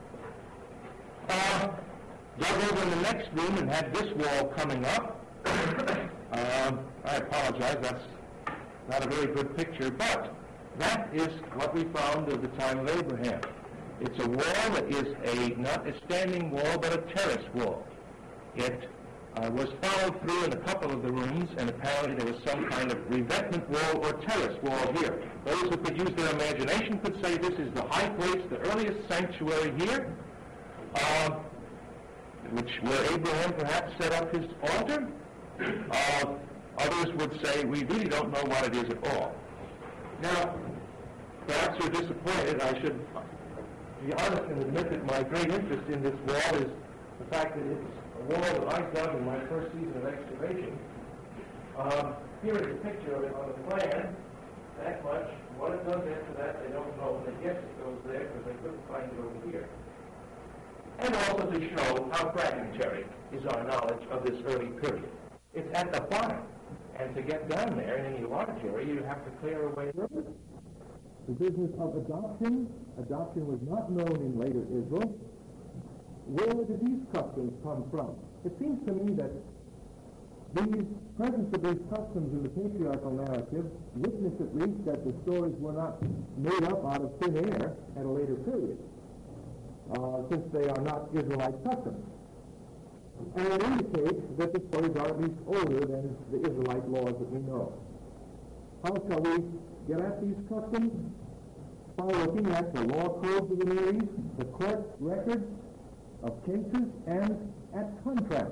Uh, dug over in the next room and had this wall coming up. uh, I apologize, that's not a very good picture, but that is what we found at the time of Abraham. It's a wall that is a not a standing wall, but a terrace wall. It uh, was followed through in a couple of the rooms, and apparently there was some kind of revetment wall or terrace wall here. Those who could use their imagination could say this is the high place, the earliest sanctuary here, uh, which where Abraham perhaps set up his altar. Uh, others would say we really don't know what it is at all. Now, perhaps you're disappointed. I should be honest and admit that my great interest in this wall is the fact that it's a wall that I dug in my first season of excavation. Um, here is a picture of it on the plan. That much. What it does after that, they don't know. They guess it goes there because they couldn't find it over here. And also to show how fragmentary is our knowledge of this early period. It's at the bottom. And to get down there in any large area, you have to clear away the business of adoption. Adoption was not known in later Israel. Where did these customs come from? It seems to me that the presence of these customs in the patriarchal narrative witness at least that the stories were not made up out of thin air at a later period, uh, since they are not Israelite customs. And it indicates that the stories are at least older than the Israelite laws that we know. How shall we get at these customs? By looking at the law codes of the Near East, the court records of cases, and at contrasts.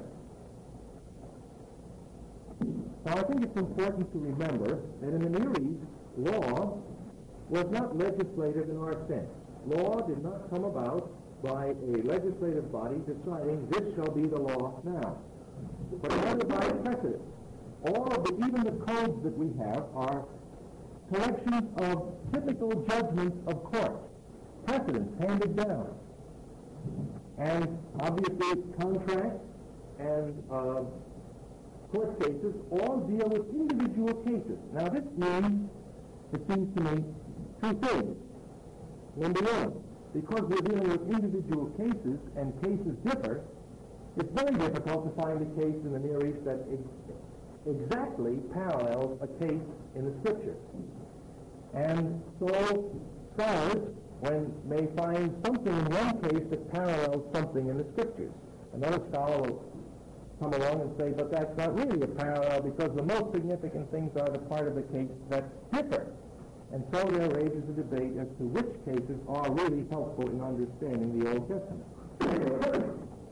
Now, I think it's important to remember that in the Near East, law was not legislative in our sense. Law did not come about by a legislative body deciding this shall be the law now, but rather by precedent. All of the, even the codes that we have are collections of typical judgments of courts, precedents handed down. And obviously contracts and uh, court cases all deal with individual cases. Now this means, it seems to me, two things. Number one, because we're dealing with individual cases and cases differ, it's very difficult to find a case in the Near East that ex- exactly parallels a case in the Scriptures. And so scholars when may find something in one case that parallels something in the Scriptures. Another scholar will come along and say, but that's not really a parallel because the most significant things are the part of the case that differ. And so there rages a debate as to which cases are really helpful in understanding the Old Testament.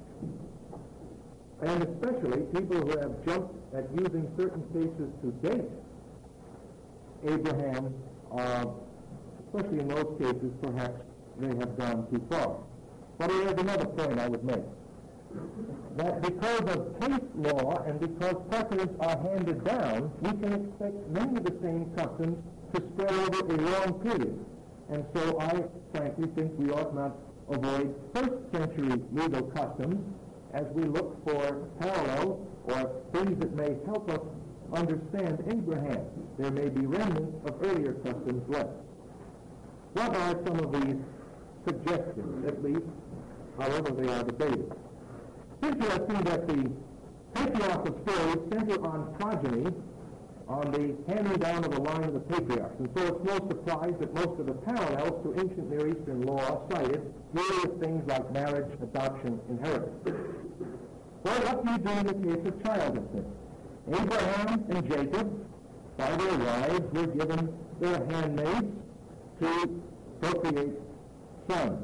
And especially people who have jumped at using certain cases to date Abraham, uh, especially in those cases, perhaps they have gone too far. But there's another point I would make. That because of case law and because precedents are handed down, we can expect many of the same customs to spread over a long period. And so I frankly think we ought not avoid first century legal customs as we look for parallels or things that may help us understand Abraham. There may be remnants of earlier customs left. What are some of these suggestions, at least, however they are debated? Here you see that the patriarchal stories center on progeny, on the handing down of the line of the patriarchs. And so it's no surprise that most of the parallels to ancient Near Eastern law cited deal with things like marriage, adoption, inheritance. Well, what do you do in the case of childlessness? Abraham and Jacob, by their wives, were given their handmaids to procreate sons.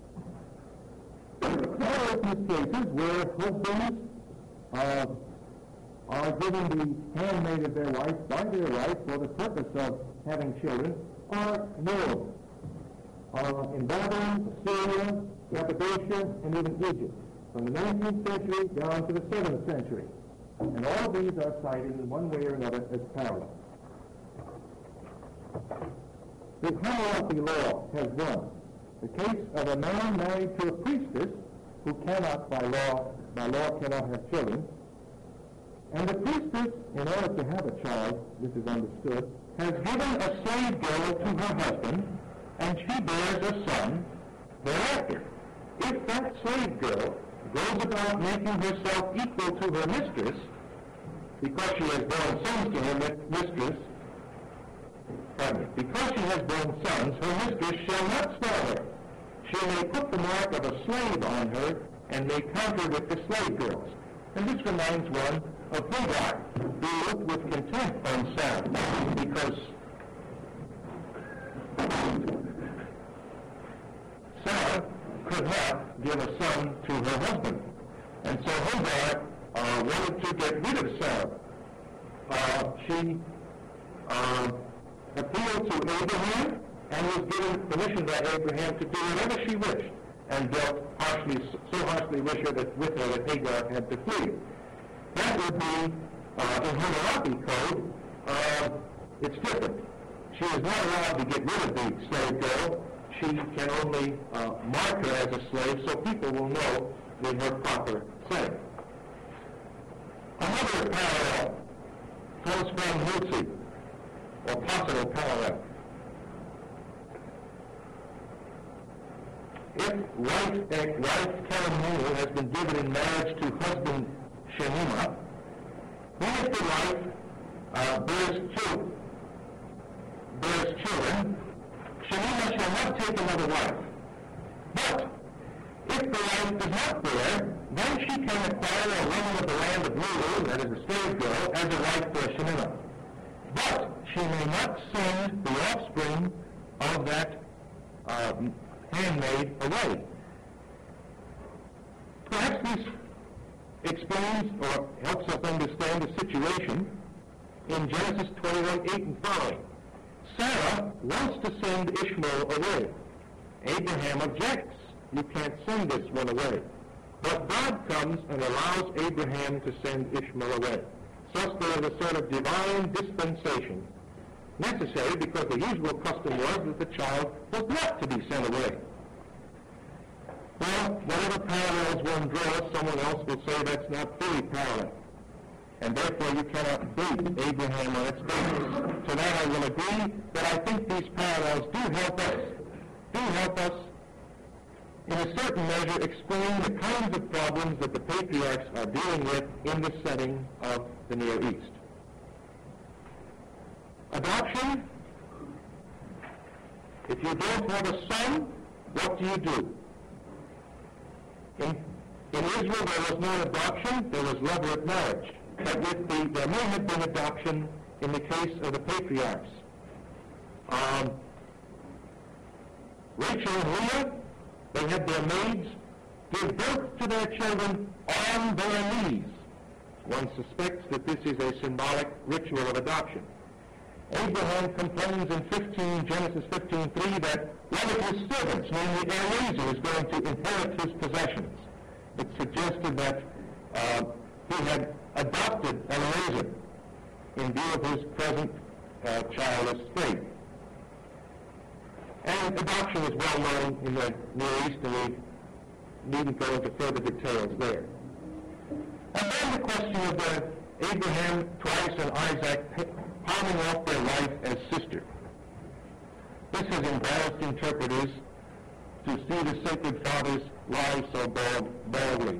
Childlessness cases where husbands uh, are given the handmaid of their wife by their wife for the purpose of having children are known uh, in Babylon, Syria, Cappadocia, and even Egypt, from the nineteenth century down to the seventh century. And all of these are cited in one way or another as parallel. The Hammurabi law has one. The case of a man married to a priestess who cannot, by law, by law cannot have children. And the priestess, in order to have a child, this is understood, has given a slave girl to her husband, and she bears a son thereafter. If that slave girl goes about making herself equal to her mistress, because she has borne sons to her mi- mistress, pardon me, because she has borne sons, her mistress shall not spare her. She may put the mark of a slave on her, and may count her with the slave girls. And this reminds one of Hagar, who looked with contempt on Sarah, because Sarah could not give a son to her husband. And so Hagar uh, wanted to get rid of Sarah. Uh, she uh, appealed to Abraham and was given permission by Abraham to do whatever she wished, and dealt harshly, so harshly with her that, with her that Hagar had to flee. That would be, uh, in Hammurabi code, uh, it's different. She is not allowed to get rid of the slave girl. She can only uh, mark her as a slave so people will know in her proper setting. Another parallel comes from Mutsi, or possible parallel. If wife, a wife Karamu has been given in marriage to husband Shenima, then if the wife uh, bears, children, bears children, Shenima shall not take another wife. But if the wife does not bear, then she can acquire a woman of the land of Lulu, that is a slave girl, as a wife for Shenima. But she may not send the offspring of that uh, handmaid away. Perhaps this explains or helps us understand the situation in Genesis twenty-one eight and following. Sarah wants to send Ishmael away. Abraham objects. You can't send this one away. But God comes and allows Abraham to send Ishmael away. Thus there is a sort of divine dispensation necessary, because the usual custom was that the child was not to be sent away. Well, whatever parallels one draws, someone else will say that's not fully parallel, and therefore you cannot base Abraham on its basis. To that I will agree, that I think these parallels do help us, do help us in a certain measure explain the kinds of problems that the patriarchs are dealing with in the setting of the Near East. Adoption. If you don't have a son, what do you do? In, in Israel there was no adoption, there was levirate marriage. But with the, there may have been adoption in the case of the patriarchs. Um, Rachel and Leah, they had their maids give birth to their children on their knees. One suspects that this is a symbolic ritual of adoption. Abraham complains in fifteen, Genesis fifteen three, that one of his servants, namely Eliezer, is going to inherit his possessions. It suggested that uh, he had adopted Eliezer in view of his present uh, childless state. And adoption is well known in the Near East, and we needn't go into further details there. And then the question of the Abraham twice and Isaac palming off their wife as sister. This has embarrassed interpreters to see the sacred fathers lie so bold, boldly.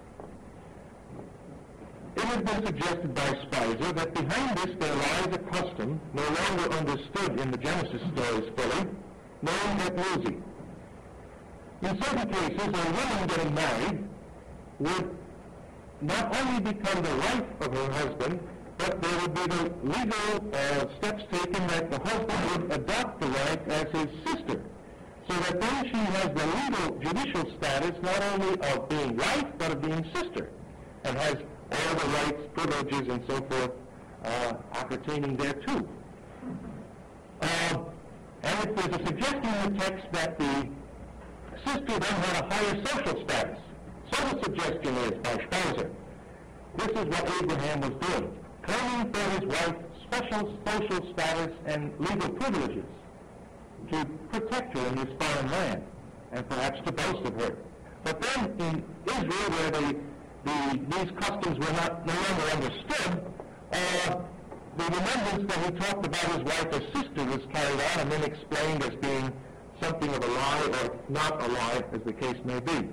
It has been suggested by Spicer that behind this there lies a custom no longer understood in the Genesis stories fully, known as Muzi. In certain cases, a woman getting married would not only become the wife of her husband, but there would be the legal uh, steps taken that the husband would adopt the wife as his sister, so that then she has the legal judicial status not only of being wife, but of being sister, and has all the rights, privileges, and so forth uh, appertaining thereto. Uh, and if there's a suggestion in the text that the sister then had a higher social status, so the suggestion is by Spicer. This is what Abraham was doing, claiming for his wife special social status and legal privileges to protect her in this foreign land. and perhaps to boast of her. But then in Israel, where the, the, these customs were not no longer understood, uh, the remembrance that he talked about his wife as sister was carried on and then explained as being something of a lie or not a lie, as the case may be.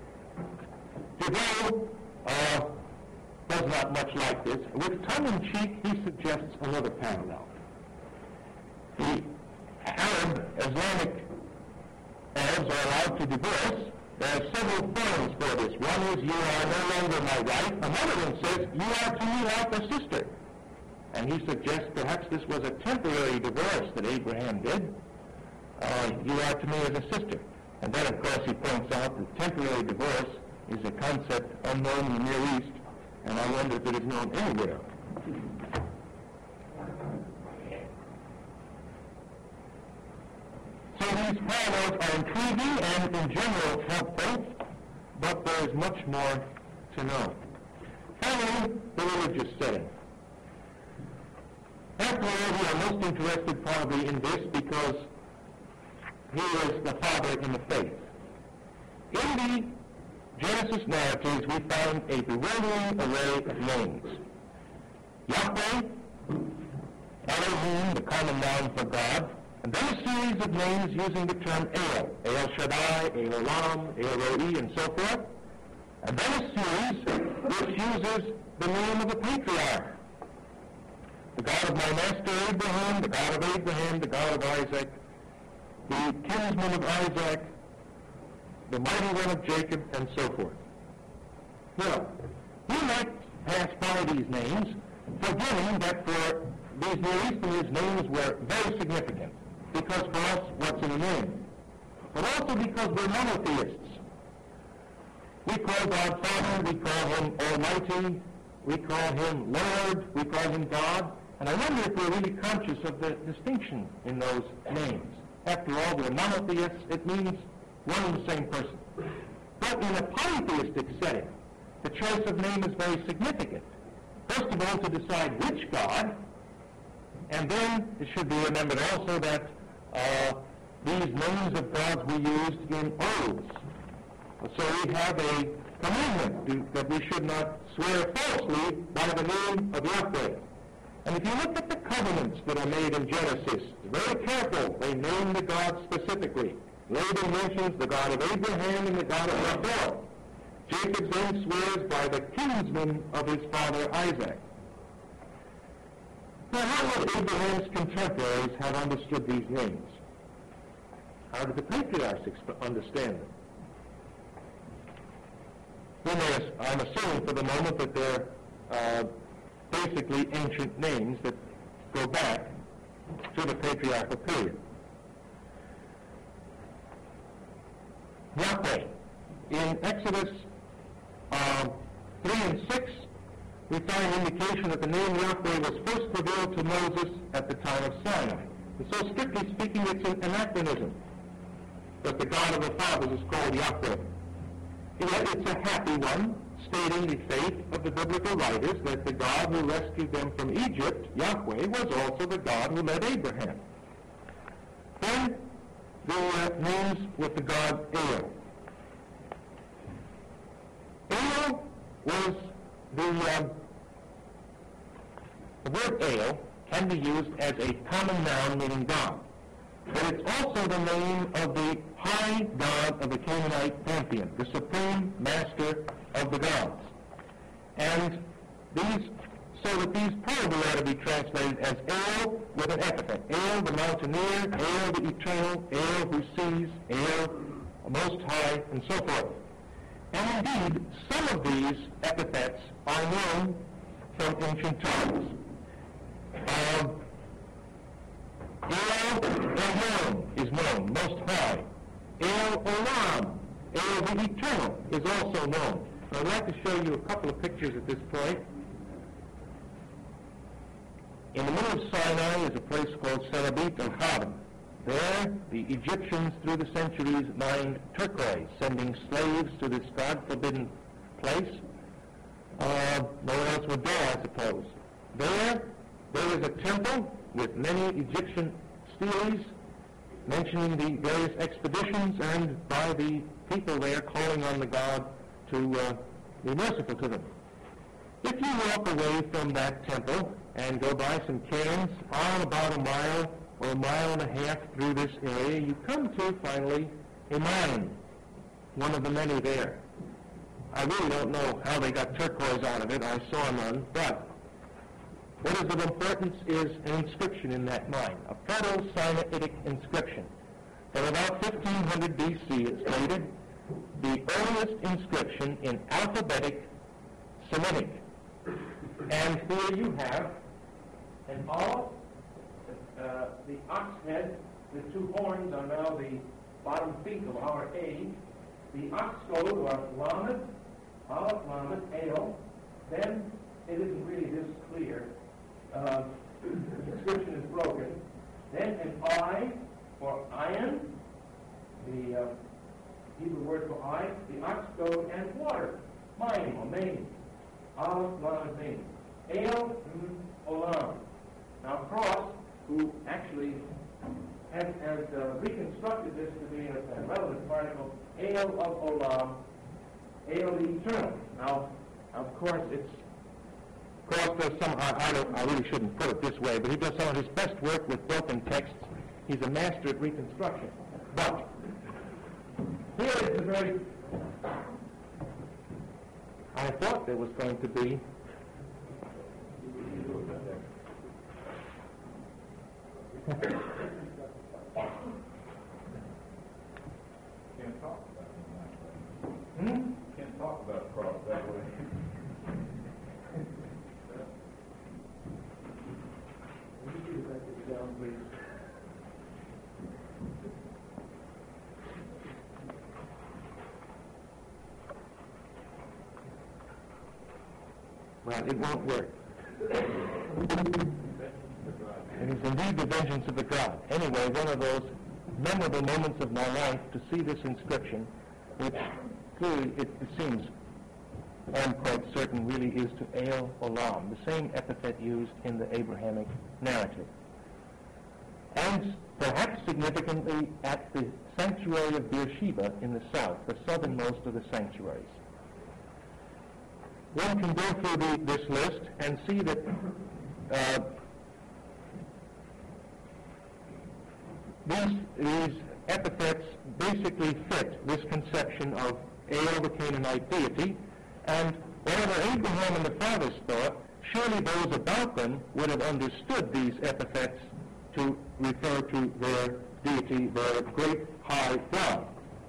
Deveau uh, does not much like this. With tongue-in-cheek, he suggests another parallel. The Arab, Islamic Arabs are allowed to divorce. There are several forms for this. One is, you are no longer my wife. Another one says, you are to me like a sister. And he suggests perhaps this was a temporary divorce that Abraham did. Uh, you are to me as a sister. And then, of course, he points out that temporary divorce is a concept unknown in the Near East, and I wonder if it is known anywhere. So these parallels are intriguing and in general helpful, but there is much more to know. Finally, the religious setting. After all, we are most interested probably in this because he is the father in the faith. In the Genesis narratives, we find a bewildering array of names. Yahweh, Elohim, the common noun for God, and then a series of names using the term El, El Shaddai, El Olam, El Roi, and so forth. And then a series which uses the name of a patriarch. The God of my master Abraham, the God of Abraham, the God of Isaac, the kinsman of Isaac, the mighty one of Jacob, and so forth. Well, we might pass by these names, forgetting that for these Near Easterners, names were very significant, because for us, what's in a name? But also because we're monotheists. We call God Father, we call him Almighty, we call him Lord, we call him God, and I wonder if we're really conscious of the distinction in those names. After all, we're monotheists, it means one and the same person. But in a polytheistic setting, the choice of name is very significant. First of all, to decide which God, and then it should be remembered also that uh, these names of gods we used in oaths. So we have a commandment to, that we should not swear falsely by the name of Yahweh. And if you look at the covenants that are made in Genesis, very careful, they name the gods specifically. Laban mentions the God of Abraham and the God of Nahor. Jacob then swears by the kinsman of his father Isaac. Now, how would Abraham's contemporaries have understood these names? How did the patriarchs exp- understand them? May, I'm assuming for the moment that they're uh, basically ancient names that go back to the patriarchal period. Yahweh. In Exodus uh, three and six, we find indication that the name Yahweh was first revealed to Moses at the time of Sinai. And so, strictly speaking, it's an anachronism that the God of the fathers is called Yahweh. Yet it's a happy one, stating the faith of the biblical writers that the God who rescued them from Egypt, Yahweh, was also the God who led Abraham. Then the uh, names with the god El. El was the, uh, the word El can be used as a common noun meaning God. But it's also the name of the high god of the Canaanite pantheon, the supreme master of the gods. And these, so that these probably ought to be translated as El with an epithet. El, the mountaineer, El, the eternal, El who sees, El, most high, and so forth. And indeed, some of these epithets are known from ancient times. Um, El Elyon is known, most high. El Olam, El the eternal, is also known. I'd like to show you a couple of pictures at this point. In the middle of Sinai is a place called Serabit el-Hadam. There, the Egyptians through the centuries mined turquoise, sending slaves to this God-forbidden place. Uh, no one else would dare, I suppose. There, there is a temple with many Egyptian steles, mentioning the various expeditions and by the people there calling on the God to uh, be merciful to them. If you walk away from that temple and go by some cairns on about a mile or a mile and a half through this area, you come to, finally, a mine, one of the many there. I really don't know how they got turquoise out of it. I saw none, but what is of importance is an inscription in that mine, a Proto-Sinaitic inscription. From about fifteen hundred B C, it's dated, the earliest inscription in alphabetic Semitic. And here you have an olive, uh, the ox head, the two horns are now the bottom feet of our age, the ox goad or lamed, olive lamed, ale, then it isn't really this clear. Uh, the inscription is broken. Then an I for iron, the uh, Hebrew word for eye, the ox goad, and water, mining or main. Olive lamed main. Ale, mm, olam. Now Cross, who actually has, has uh, reconstructed this to be a, a relevant particle, ale of olam, ale the eternal. Now, of course, it's Cross does some, I, I, don't, I really shouldn't put it this way, but he does some of his best work with broken texts. He's a master at reconstruction. But here is the very, I thought there was going to be Can't talk about it. hmm? Can't talk about cross that way. Down, please. Well, it won't work. It is indeed the vengeance of the God. Anyway, one of those memorable moments of my life to see this inscription, which clearly it, it seems, I'm quite certain, really is to Ale Olam, the same epithet used in the Abrahamic narrative. And perhaps significantly at the sanctuary of Beersheba in the south, the southernmost of the sanctuaries. One can go through the, this list and see that uh, these, these epithets basically fit this conception of El, the Canaanite deity, and whatever Abraham and the fathers thought, surely those about them would have understood these epithets to refer to their deity, their great high God.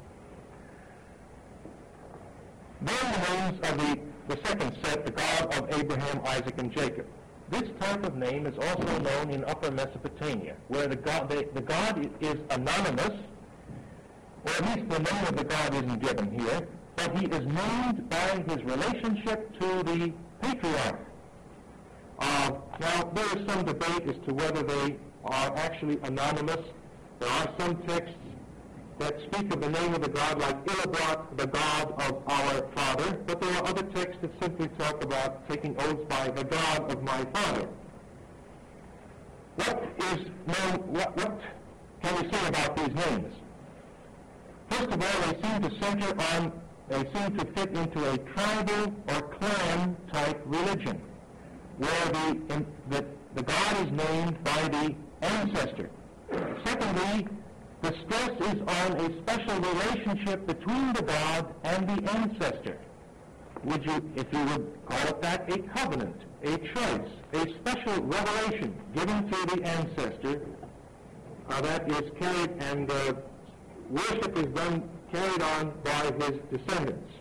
Then the names of the, the second set, the God of Abraham, Isaac, and Jacob. This type of name is also known in Upper Mesopotamia, where the God, the, the God is anonymous, or at least the name of the God isn't given here, but he is named by his relationship to the patriarch. Uh, now, there is some debate as to whether they are actually anonymous. There are some texts that speak of the name of the God like Ilabrat, the God of our father, but there are other texts that simply talk about taking oaths by the God of my father. What is known, what, what can we say about these names? First of all, they seem to center on, they seem to fit into a tribal or clan type religion, where the, in, the, the God is named by the ancestor. Secondly, the stress is on a special relationship between the God and the ancestor. Would you, if you would call it that, a covenant, a choice, a special revelation given to the ancestor uh, that is carried and uh, worship is done, carried on by his descendants.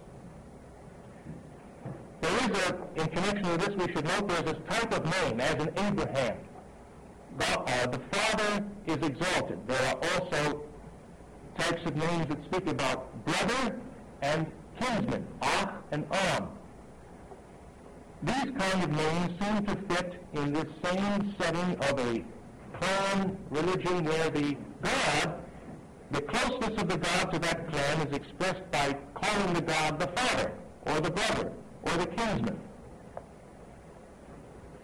There is a, in connection with this, we should note there's a type of name, as in Abraham. The, uh, the father is exalted. There are also types of names that speak about brother and kinsman, Ach and Am. These kind of names seem to fit in this same setting of a clan religion where the God, the closeness of the God to that clan is expressed by calling the God the father, or the brother, or the kinsman.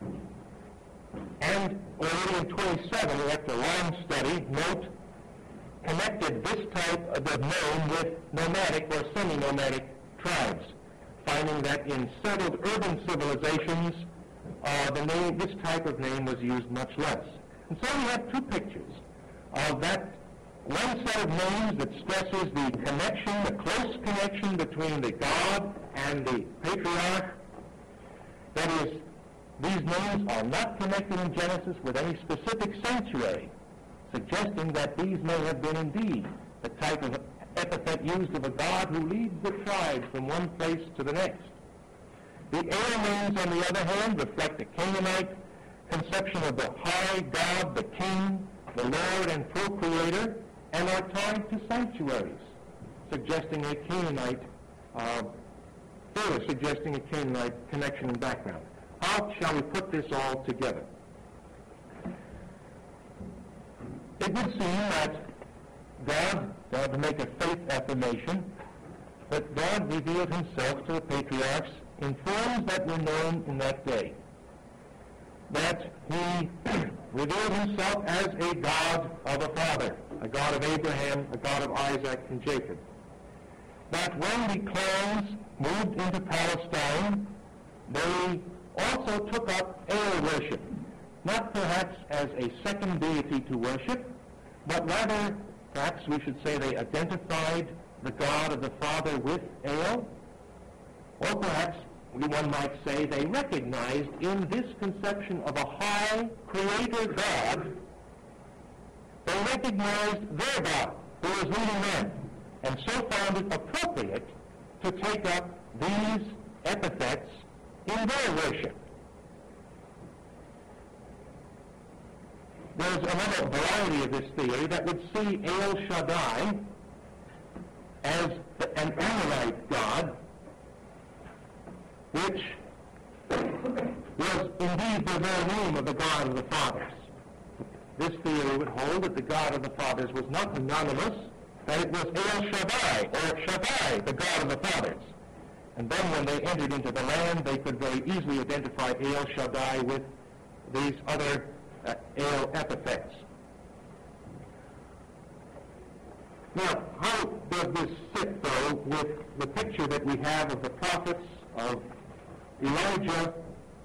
And already in twenty-seven, after a long study, note connected this type of name with nomadic or semi-nomadic tribes, finding that in settled urban civilizations, uh, the name, this type of name was used much less. And so we have two pictures of that one set of names that stresses the connection, the close connection between the God and the patriarch. That is, these names are not connected in Genesis with any specific sanctuary, suggesting that these may have been indeed the type of epithet used of a God who leads the tribe from one place to the next. The El names, on the other hand, reflect the Canaanite conception of the high God, the King, the Lord and Procreator, and are tied to sanctuaries, suggesting a Canaanite, uh, further suggesting a Canaanite connection and background. How shall we put this all together? It would seem that God, God to make a faith affirmation, that God revealed himself to the patriarchs in forms that were known in that day. That he revealed himself as a God of a father, a God of Abraham, a God of Isaac and Jacob. That when the clans moved into Palestine, they also took up El worship, not perhaps as a second deity to worship, but rather, perhaps we should say they identified the God of the Father with El, or perhaps one might say they recognized in this conception of a high creator God, they recognized their God who was leading them, and so found it appropriate to take up these epithets in their worship. There's another variety of this theory that would see El Shaddai as an Amorite God, which was indeed the very name of the God of the fathers. This theory would hold that the God of the fathers was not anonymous, that it was El Shaddai, or Shaddai, the God of the fathers. And then when they entered into the land, they could very easily identify El Shaddai with these other uh, El epithets. Now, how does this fit, though, with the picture that we have of the prophets, of Elijah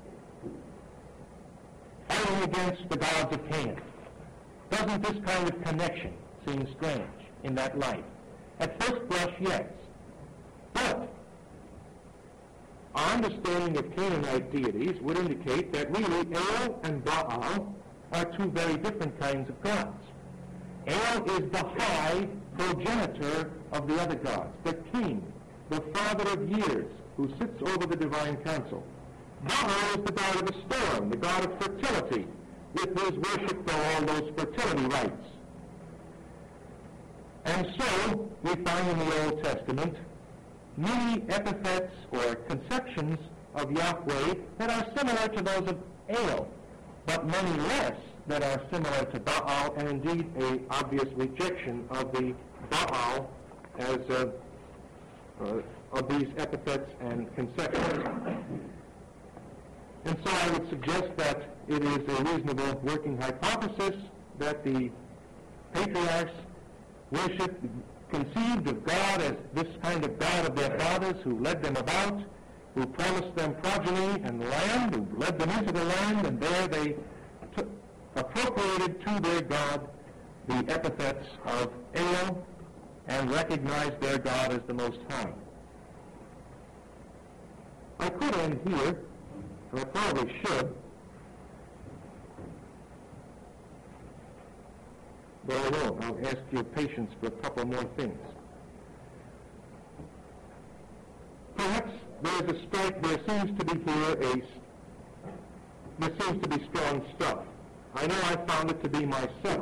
fighting against the gods of Canaan? Doesn't this kind of connection seem strange in that light? At first blush, yes. But our understanding of Canaanite deities would indicate that really El and Baal are two very different kinds of gods. El is the high progenitor of the other gods, the king, the father of years, who sits over the divine council. Baal is the god of the storm, the god of fertility, with whose worship go all those fertility rites. And so, we find in the Old Testament many epithets or conceptions of Yahweh that are similar to those of El, but many less that are similar to Baal, and indeed a obvious rejection of the Baal as a, uh, of these epithets and conceptions. And so I would suggest that it is a reasonable working hypothesis that the patriarchs worshipped, conceived of God as this kind of God of their fathers who led them about, who promised them progeny and land, who led them into the land, and there they took, appropriated to their God the epithets of El and recognized their God as the Most High. I could end here, and I probably should, but I won't. I'll ask your patience for a couple more things. Perhaps there's a strike, there seems to be here a, there seems to be strong stuff. I know I found it to be myself.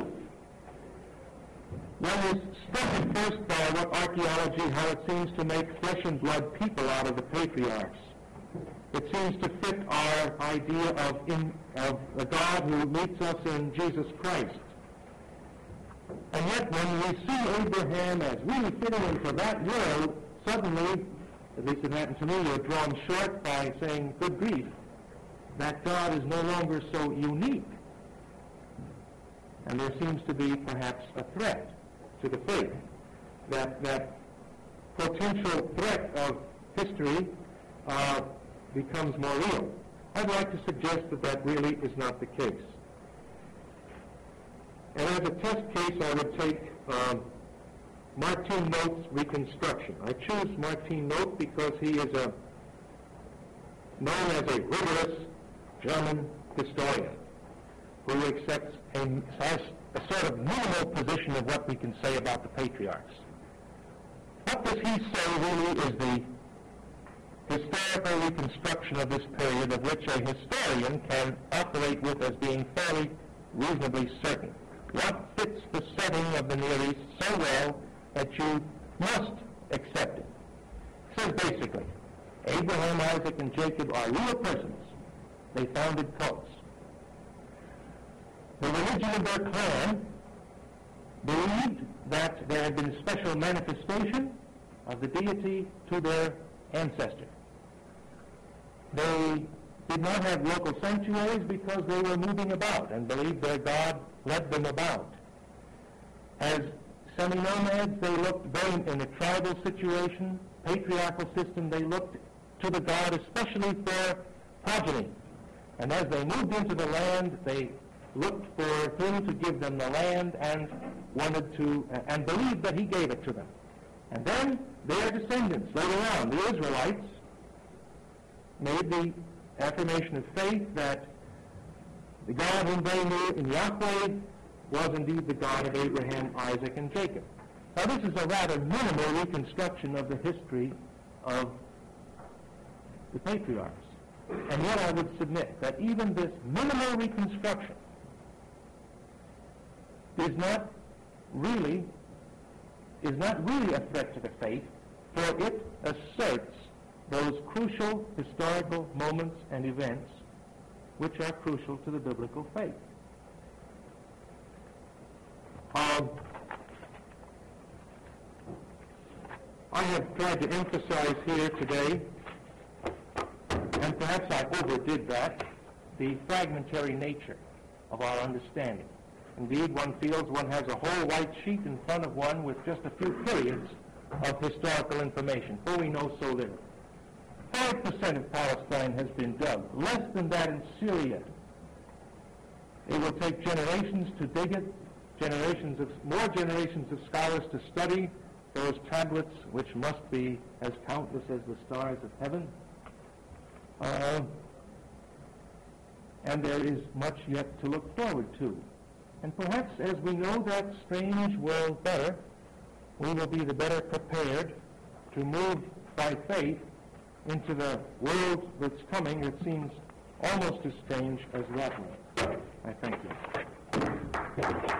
One is struck at first by what archaeology, how it seems to make flesh and blood people out of the patriarchs. It seems to fit our idea of, in, of a God who meets us in Jesus Christ. And yet when we see Abraham as really fitting into that world, suddenly, at least it happened to me, you're drawn short by saying, good grief, that God is no longer so unique. And there seems to be perhaps a threat. to the faith, that that potential threat of history uh, becomes more real. I'd like to suggest that that really is not the case. And as a test case, I would take um, Martin Note's reconstruction. I choose Martin Note because he is a known as a rigorous German historian who accepts a, has a sort of minimal position of what we can say about the patriarchs. What does he say really is the historical reconstruction of this period of which a historian can operate with as being fairly reasonably certain? What fits the setting of the Near East so well that you must accept it? It says basically, Abraham, Isaac, and Jacob are real persons. They founded cults. The religion of their clan believed that there had been special manifestation of the deity to their ancestor. They did not have local sanctuaries because they were moving about and believed their God led them about. As semi-nomads, they looked very in a tribal situation, patriarchal system, they looked to the God especially for progeny. And as they moved into the land, they looked for him to give them the land and wanted to, uh, and believed that he gave it to them. And then their descendants, later on, the Israelites, made the affirmation of faith that the God whom they knew in Yahweh was indeed the God of Abraham, Isaac, and Jacob. Now this is a rather minimal reconstruction of the history of the patriarchs. And yet I would submit that even this minimal reconstruction is not really is not really a threat to the faith, for it asserts those crucial historical moments and events which are crucial to the biblical faith. Um, I have tried to emphasize here today, and perhaps I overdid that, the fragmentary nature of our understanding. Indeed, one feels one has a whole white sheet in front of one with just a few periods of historical information, for we know so little. Five percent of Palestine has been dug, less than that in Syria. It will take generations to dig it, generations of, more generations of scholars to study those tablets, which must be as countless as the stars of heaven. Uh, and there is much yet to look forward to. And perhaps as we know that strange world better, we will be the better prepared to move by faith into the world that's coming that seems almost as strange as that one. I thank you.